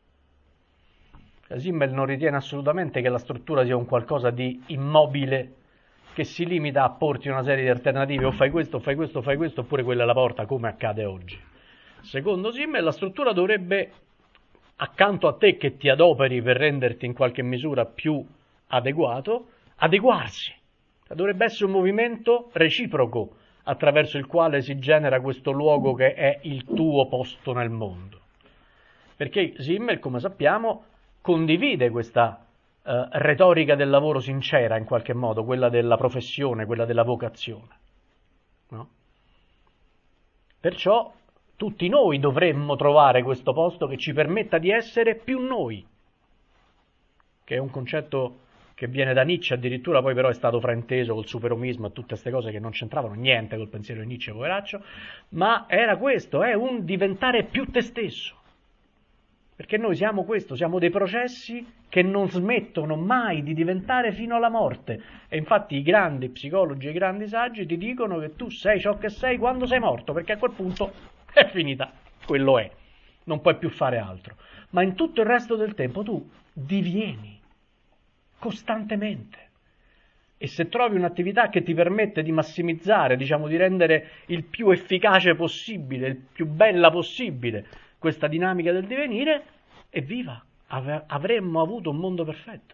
Simmel non ritiene assolutamente che la struttura sia un qualcosa di immobile che si limita a porti una serie di alternative, o fai questo, o fai questo, o fai questo, oppure quella è la porta, come accade oggi. Secondo Simmel la struttura dovrebbe accanto a te che ti adoperi per renderti in qualche misura più adeguato, adeguarsi. Dovrebbe essere un movimento reciproco attraverso il quale si genera questo luogo che è il tuo posto nel mondo. Perché Simmel, come sappiamo, condivide questa eh, retorica del lavoro sincera in qualche modo, quella della professione, quella della vocazione. No? Perciò tutti noi dovremmo trovare questo posto che ci permetta di essere più noi, che è un concetto che viene da Nietzsche, addirittura poi però è stato frainteso col superomismo e tutte queste cose che non c'entravano niente col pensiero di Nietzsche, poveraccio, ma era questo, è un diventare più te stesso. Perché noi siamo questo, siamo dei processi che non smettono mai di diventare fino alla morte. E infatti i grandi psicologi e i grandi saggi ti dicono che tu sei ciò che sei quando sei morto, perché a quel punto è finita, quello è, non puoi più fare altro. Ma in tutto il resto del tempo tu divieni costantemente. E se trovi un'attività che ti permette di massimizzare, diciamo di rendere il più efficace possibile, il più bella possibile questa dinamica del divenire, evviva, av- avremmo avuto un mondo perfetto.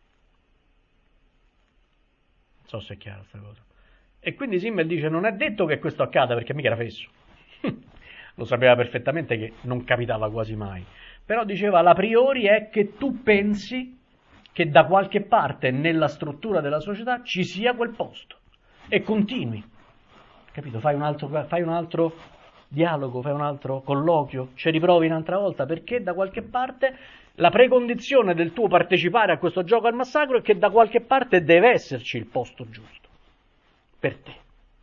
Non so se è chiara questa cosa. E quindi Simmel dice, non è detto che questo accada, perché mica era fesso. Lo sapeva perfettamente che non capitava quasi mai. Però diceva, l'a priori è che tu pensi che da qualche parte nella struttura della società ci sia quel posto. E continui. Capito? Fai un altro, fai un altro dialogo, fai un altro colloquio, ci riprovi un'altra volta, perché da qualche parte la precondizione del tuo partecipare a questo gioco al massacro è che da qualche parte deve esserci il posto giusto per te.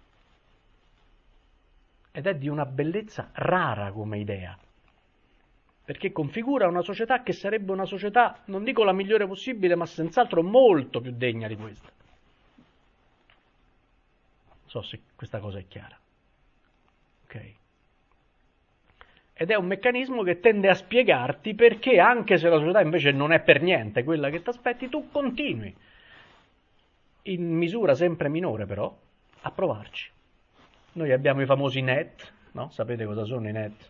Ed è di una bellezza rara come idea, perché configura una società che sarebbe una società, non dico la migliore possibile, ma senz'altro molto più degna di questa. Non so se questa cosa è chiara. Ok? Ed è un meccanismo che tende a spiegarti perché, anche se la società invece non è per niente quella che ti aspetti, tu continui, in misura sempre minore però, a provarci. Noi abbiamo i famosi net, no? Sapete cosa sono i net?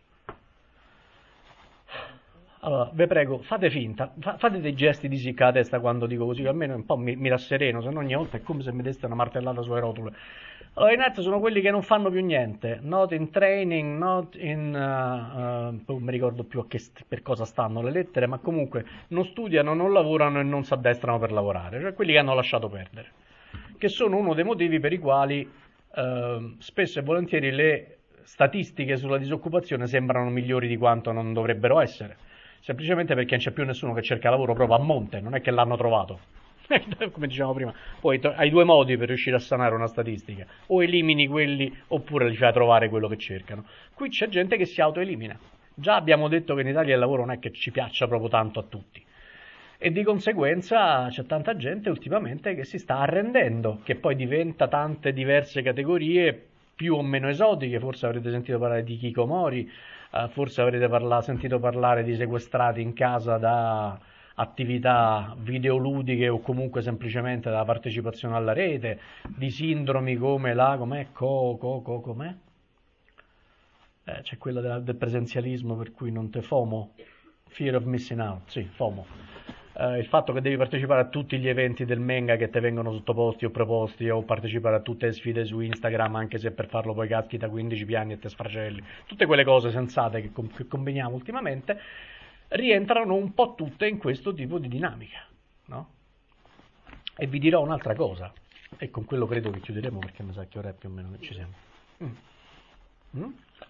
Allora, vi prego, fate finta, fa- fate dei gesti di sì con la testa quando dico così, almeno un po' mi, mi rassereno, se no ogni volta è come se mi deste una martellata sulle rotule. Allora, i net sono quelli che non fanno più niente, not in training, not in... Uh, uh, non mi ricordo più a che st- per cosa stanno le lettere, ma comunque non studiano, non lavorano e non si addestrano per lavorare, cioè quelli che hanno lasciato perdere, che sono uno dei motivi per i quali uh, spesso e volentieri le statistiche sulla disoccupazione sembrano migliori di quanto non dovrebbero essere. Semplicemente perché non c'è più nessuno che cerca lavoro proprio a monte, non è che l'hanno trovato. Come dicevamo prima, poi hai due modi per riuscire a sanare una statistica: o elimini quelli oppure li fai trovare quello che cercano. Qui c'è gente che si autoelimina. Già abbiamo detto che in Italia il lavoro non è che ci piaccia proprio tanto a tutti. E di conseguenza c'è tanta gente ultimamente che si sta arrendendo, che poi diventa tante diverse categorie più o meno esotiche. Forse avrete sentito parlare di hikikomori, Uh, forse avrete parla- sentito parlare di sequestrati in casa da attività videoludiche o comunque semplicemente da partecipazione alla rete, di sindromi come la, com'è, co, co, co, com'è? Eh, c'è quella della, del presenzialismo per cui non te FOMO, fear of missing out, sì, FOMO. Uh, il fatto che devi partecipare a tutti gli eventi del Menga che ti vengono sottoposti o proposti, o partecipare a tutte le sfide su Instagram, anche se per farlo poi caschi da quindici piani e te sfracelli, tutte quelle cose sensate che, com- che combiniamo ultimamente, rientrano un po' tutte in questo tipo di dinamica, no? E vi dirò un'altra cosa, e con quello credo che chiuderemo, perché mi sa che ora è più o meno che ci siamo. Mm. Mm?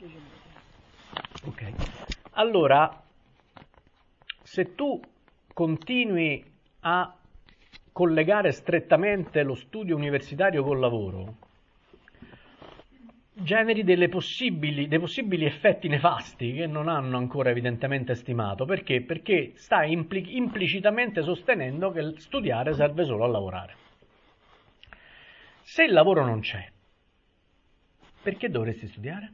Ok, allora, se tu continui a collegare strettamente lo studio universitario col lavoro, generi delle possibili, dei possibili effetti nefasti che non hanno ancora evidentemente stimato. Perché? Perché stai impli- implicitamente sostenendo che studiare serve solo a lavorare. Se il lavoro non c'è, perché dovresti studiare?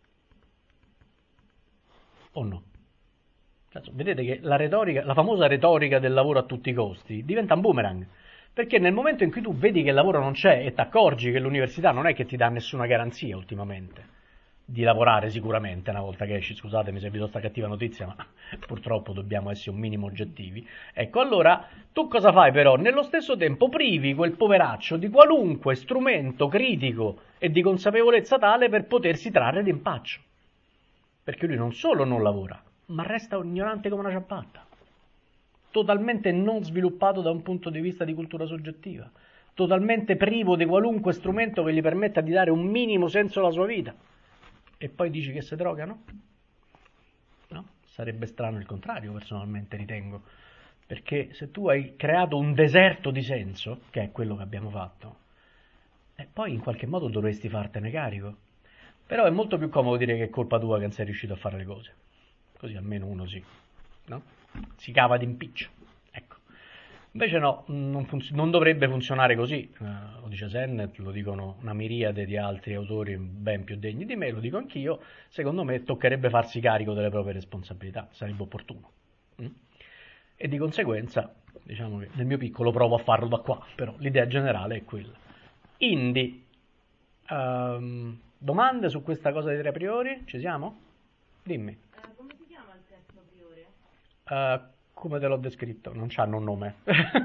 O no? Vedete che la retorica, la famosa retorica del lavoro a tutti i costi diventa un boomerang, perché nel momento in cui tu vedi che il lavoro non c'è e ti accorgi che l'università non è che ti dà nessuna garanzia ultimamente, di lavorare sicuramente una volta che esci, scusatemi se vi do sta cattiva notizia, ma purtroppo dobbiamo essere un minimo oggettivi. Ecco, allora tu cosa fai però? Nello stesso tempo privi quel poveraccio di qualunque strumento critico e di consapevolezza tale per potersi trarre d'impaccio. Perché lui non solo non lavora, ma resta ignorante come una ciabatta, totalmente non sviluppato da un punto di vista di cultura soggettiva, totalmente privo di qualunque strumento che gli permetta di dare un minimo senso alla sua vita. E poi dici che si drogano? No, sarebbe strano il contrario, personalmente ritengo, perché se tu hai creato un deserto di senso, che è quello che abbiamo fatto, e poi in qualche modo dovresti fartene carico. Però è molto più comodo dire che è colpa tua che non sei riuscito a fare le cose, così almeno uno si, no? Si cava d'impiccio, ecco. Invece no, non, funz- non dovrebbe funzionare così, uh, lo dice Sennett, lo dicono una miriade di altri autori ben più degni di me, lo dico anch'io, secondo me toccherebbe farsi carico delle proprie responsabilità, sarebbe opportuno. Mm? E di conseguenza, diciamo che nel mio piccolo provo a farlo da qua, però l'idea generale è quella. Indi, um, domande su questa cosa dei tre a priori? Ci siamo? Dimmi. Uh, come si chiama il terzo a priori? Uh, come te l'ho descritto, non c'hanno un nome.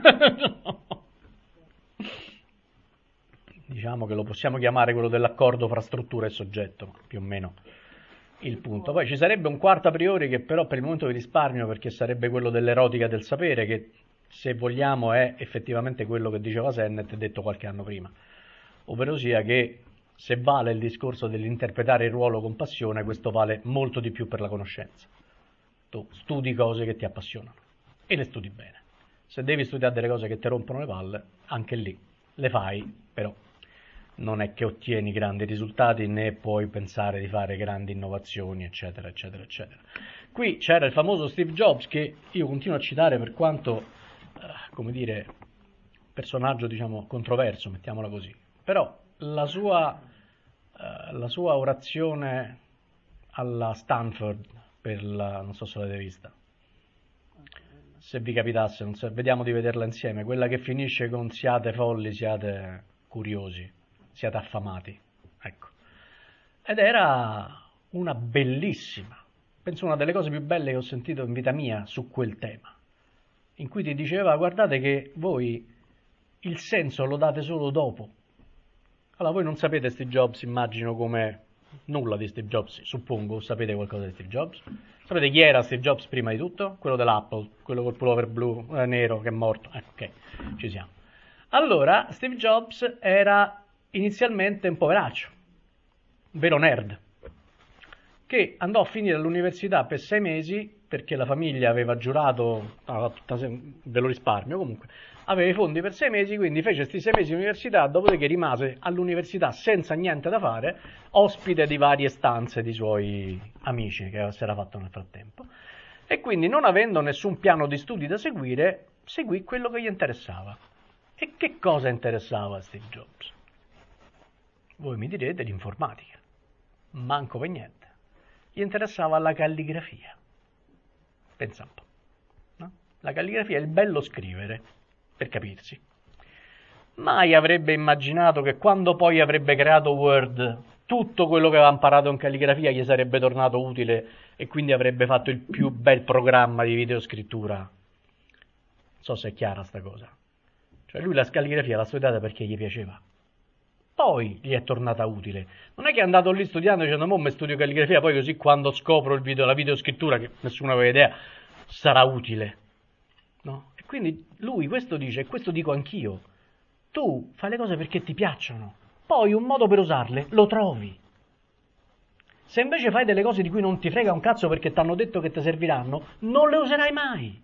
Diciamo che lo possiamo chiamare quello dell'accordo fra struttura e soggetto, più o meno il punto. Poi ci sarebbe un quarto a priori che però per il momento vi risparmio, perché sarebbe quello dell'erotica del sapere, che se vogliamo è effettivamente quello che diceva Sennett, detto qualche anno prima, ovvero sia che se vale il discorso dell'interpretare il ruolo con passione, questo vale molto di più per la conoscenza. Tu studi cose che ti appassionano e le studi bene. Se devi studiare delle cose che ti rompono le palle, anche lì le fai, però non è che ottieni grandi risultati né puoi pensare di fare grandi innovazioni, eccetera, eccetera, eccetera. Qui c'era il famoso Steve Jobs, che io continuo a citare per quanto, eh, come dire, personaggio, diciamo, controverso, mettiamola così. Però la sua, eh, la sua orazione alla Stanford, per la, non so se l'avete vista, se vi capitasse, non so, vediamo di vederla insieme, quella che finisce con siate folli, siate curiosi, siate affamati, ecco. Ed era una bellissima, penso una delle cose più belle che ho sentito in vita mia su quel tema, in cui ti diceva: guardate che voi il senso lo date solo dopo. Allora voi non sapete Steve Jobs, immagino, come nulla di Steve Jobs, suppongo, sapete qualcosa di Steve Jobs? Sapete chi era Steve Jobs prima di tutto? Quello dell'Apple, quello col pullover blu, eh, nero, che è morto. Eh, ok, ci siamo. Allora, Steve Jobs era inizialmente un poveraccio, un vero nerd, che andò a finire all'università per sei mesi perché la famiglia aveva giurato, ah, tutta se- ve lo risparmio comunque, aveva i fondi per sei mesi, quindi fece questi sei mesi di università, dopodiché rimase all'università senza niente da fare, ospite di varie stanze di suoi amici che si era fatto nel frattempo, e quindi, non avendo nessun piano di studi da seguire, seguì quello che gli interessava. E che cosa interessava a Steve Jobs? Voi mi direte l'informatica, manco per niente. Gli interessava la calligrafia. Pensa un po', no? La calligrafia è il bello scrivere, per capirsi. Mai avrebbe immaginato che quando poi avrebbe creato Word, tutto quello che aveva imparato in calligrafia gli sarebbe tornato utile e quindi avrebbe fatto il più bel programma di videoscrittura. Non so se è chiara sta cosa. Cioè lui la calligrafia l'ha studiata perché gli piaceva. Poi gli è tornata utile. Non è che è andato lì studiando dicendo: mo mi studio calligrafia, poi così quando scopro il video, la videoscrittura, che nessuno aveva idea, sarà utile. No? E quindi lui questo dice, e questo dico anch'io: tu fai le cose perché ti piacciono, poi un modo per usarle lo trovi. Se invece fai delle cose di cui non ti frega un cazzo perché ti hanno detto che ti serviranno, non le userai mai.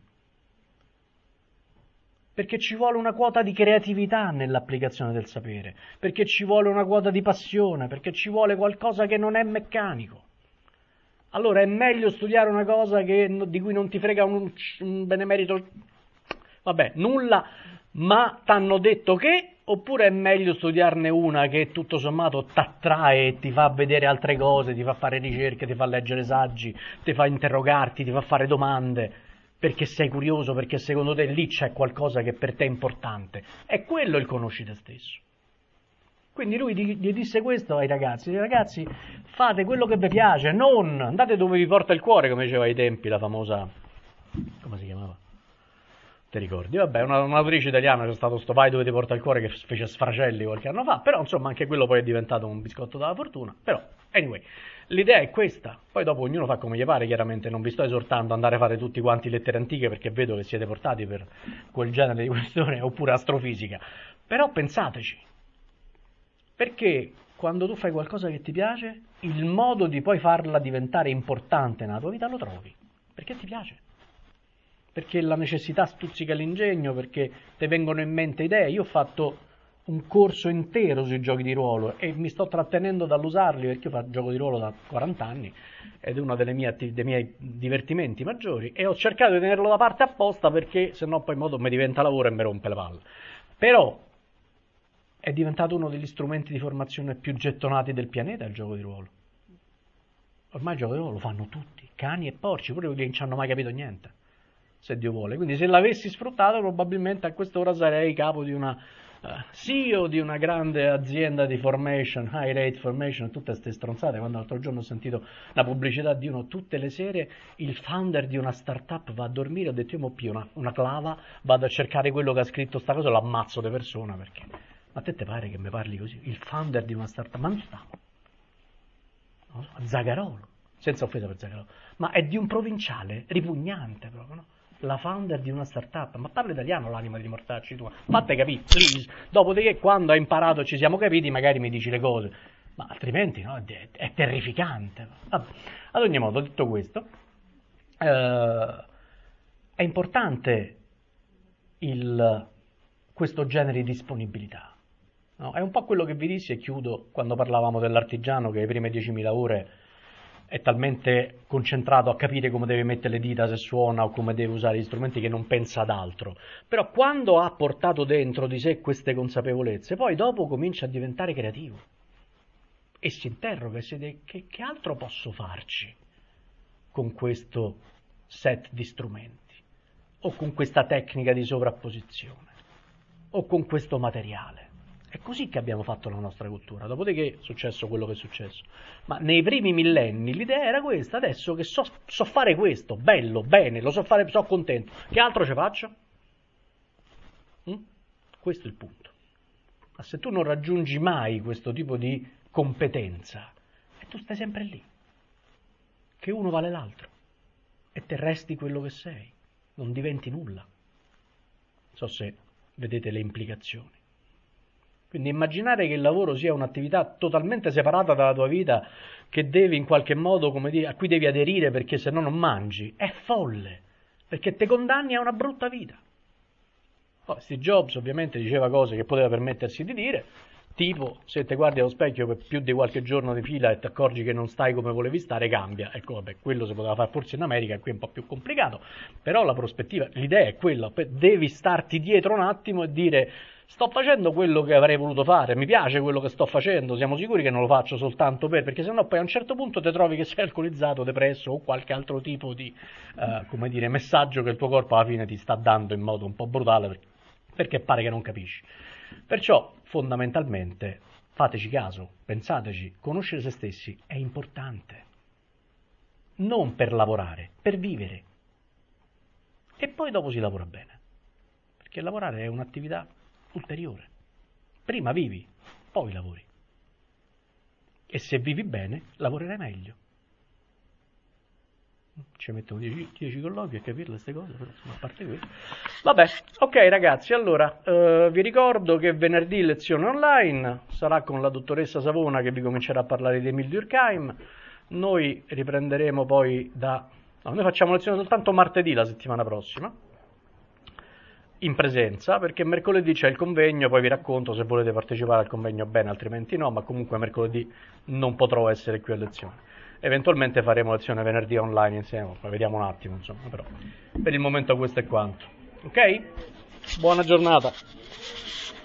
Perché ci vuole una quota di creatività nell'applicazione del sapere, perché ci vuole una quota di passione, perché ci vuole qualcosa che non è meccanico. Allora è meglio studiare una cosa che, di cui non ti frega un, un benemerito, vabbè, nulla, ma t'hanno detto che, oppure è meglio studiarne una che tutto sommato t'attrae, ti fa vedere altre cose, ti fa fare ricerche, ti fa leggere saggi, ti fa interrogarti, ti fa fare domande, perché sei curioso, perché secondo te lì c'è qualcosa che per te è importante. È quello il conosci te stesso. Quindi lui gli disse questo ai ragazzi: ragazzi, fate quello che vi piace, non andate dove vi porta il cuore, come diceva ai tempi la famosa, come si chiamava? Ti ricordi? Vabbè, una, un'autrice italiana, c'è stato sto vai dove ti porta il cuore, che fece Sfracelli qualche anno fa, però insomma anche quello poi è diventato un biscotto della fortuna. Però, anyway, l'idea è questa, poi dopo ognuno fa come gli pare, chiaramente non vi sto esortando ad andare a fare tutti quanti lettere antiche, perché vedo che siete portati per quel genere di questione, oppure astrofisica, però pensateci, perché quando tu fai qualcosa che ti piace, il modo di poi farla diventare importante nella tua vita lo trovi, perché ti piace. Perché la necessità stuzzica l'ingegno, perché ti vengono in mente idee. Io ho fatto un corso intero sui giochi di ruolo e mi sto trattenendo dall'usarli, perché io faccio gioco di ruolo da quaranta anni ed è uno delle mie attiv- dei miei divertimenti maggiori, e ho cercato di tenerlo da parte apposta, perché sennò poi in modo mi diventa lavoro e mi rompe le palle. Però è diventato uno degli strumenti di formazione più gettonati del pianeta il gioco di ruolo. Ormai il gioco di ruolo lo fanno tutti, cani e porci, pure quelli che non ci hanno mai capito niente, se Dio vuole. Quindi se l'avessi sfruttato, probabilmente a quest'ora sarei capo di una uh, C E O di una grande azienda di formation, high rate formation, tutte queste stronzate. Quando l'altro giorno ho sentito la pubblicità di uno, tutte le sere il founder di una startup va a dormire, ho detto io mo più una, una clava, vado a cercare quello che ha scritto sta cosa e lo ammazzo di persona, perché ma a te te pare che mi parli così? Il founder di una startup, ma non stiamo? No? Zagarolo, senza offesa per Zagarolo, ma è di un provinciale ripugnante proprio, no? La founder di una startup, ma parla italiano l'anima di mortacci tua, fate capire, please. Dopodiché quando hai imparato ci siamo capiti, magari mi dici le cose, ma altrimenti no, è, è terrificante. Vabbè. Ad ogni modo, detto questo, eh, è importante il, questo genere di disponibilità. No? È un po' quello che vi dissi, e chiudo, quando parlavamo dell'artigiano che le prime diecimila ore è talmente concentrato a capire come deve mettere le dita, se suona o come deve usare gli strumenti, che non pensa ad altro. Però quando ha portato dentro di sé queste consapevolezze, poi dopo comincia a diventare creativo e si interroga e si dice: che, che altro posso farci con questo set di strumenti, o con questa tecnica di sovrapposizione, o con questo materiale. È così che abbiamo fatto la nostra cultura, dopodiché è successo quello che è successo. Ma nei primi millenni l'idea era questa: adesso che so, so fare questo, bello, bene, lo so fare, sono contento, che altro ci faccio? Mm? Questo è il punto. Ma se tu non raggiungi mai questo tipo di competenza, e tu stai sempre lì, che uno vale l'altro, e te resti quello che sei, non diventi nulla. Non so se vedete le implicazioni. Quindi immaginare che il lavoro sia un'attività totalmente separata dalla tua vita, che devi in qualche modo, come dire, a cui devi aderire perché se no non mangi, è folle, perché te condanni a una brutta vita. Poi Steve Jobs ovviamente diceva cose che poteva permettersi di dire, tipo: se ti guardi allo specchio per più di qualche giorno di fila e ti accorgi che non stai come volevi stare, cambia. Ecco, vabbè, quello si poteva fare forse in America, qui è un po' più complicato, però la prospettiva, l'idea è quella: devi starti dietro un attimo e dire: sto facendo quello che avrei voluto fare, mi piace quello che sto facendo, siamo sicuri che non lo faccio soltanto per, perché sennò poi a un certo punto ti trovi che sei alcolizzato, depresso o qualche altro tipo di, uh, come dire, messaggio che il tuo corpo alla fine ti sta dando in modo un po' brutale, perché, perché pare che non capisci. Perciò, fondamentalmente, fateci caso, pensateci, conoscere se stessi è importante, non per lavorare, per vivere. E poi dopo si lavora bene, perché lavorare è un'attività ulteriore. Prima vivi, poi lavori. E se vivi bene, lavorerai meglio. Ci mettono dieci colloqui a capire queste cose, però insomma, a parte questo. Vabbè, ok ragazzi, allora eh, vi ricordo che venerdì lezione online sarà con la dottoressa Savona, che vi comincerà a parlare di Émile Durkheim. Noi riprenderemo poi da... No, noi facciamo lezione soltanto martedì la settimana prossima, in presenza, perché mercoledì c'è il convegno, poi vi racconto, se volete partecipare al convegno bene, altrimenti no, ma comunque mercoledì non potrò essere qui a lezione. Eventualmente faremo lezione venerdì online insieme, poi vediamo un attimo, insomma, però per il momento questo è quanto. Ok? Buona giornata.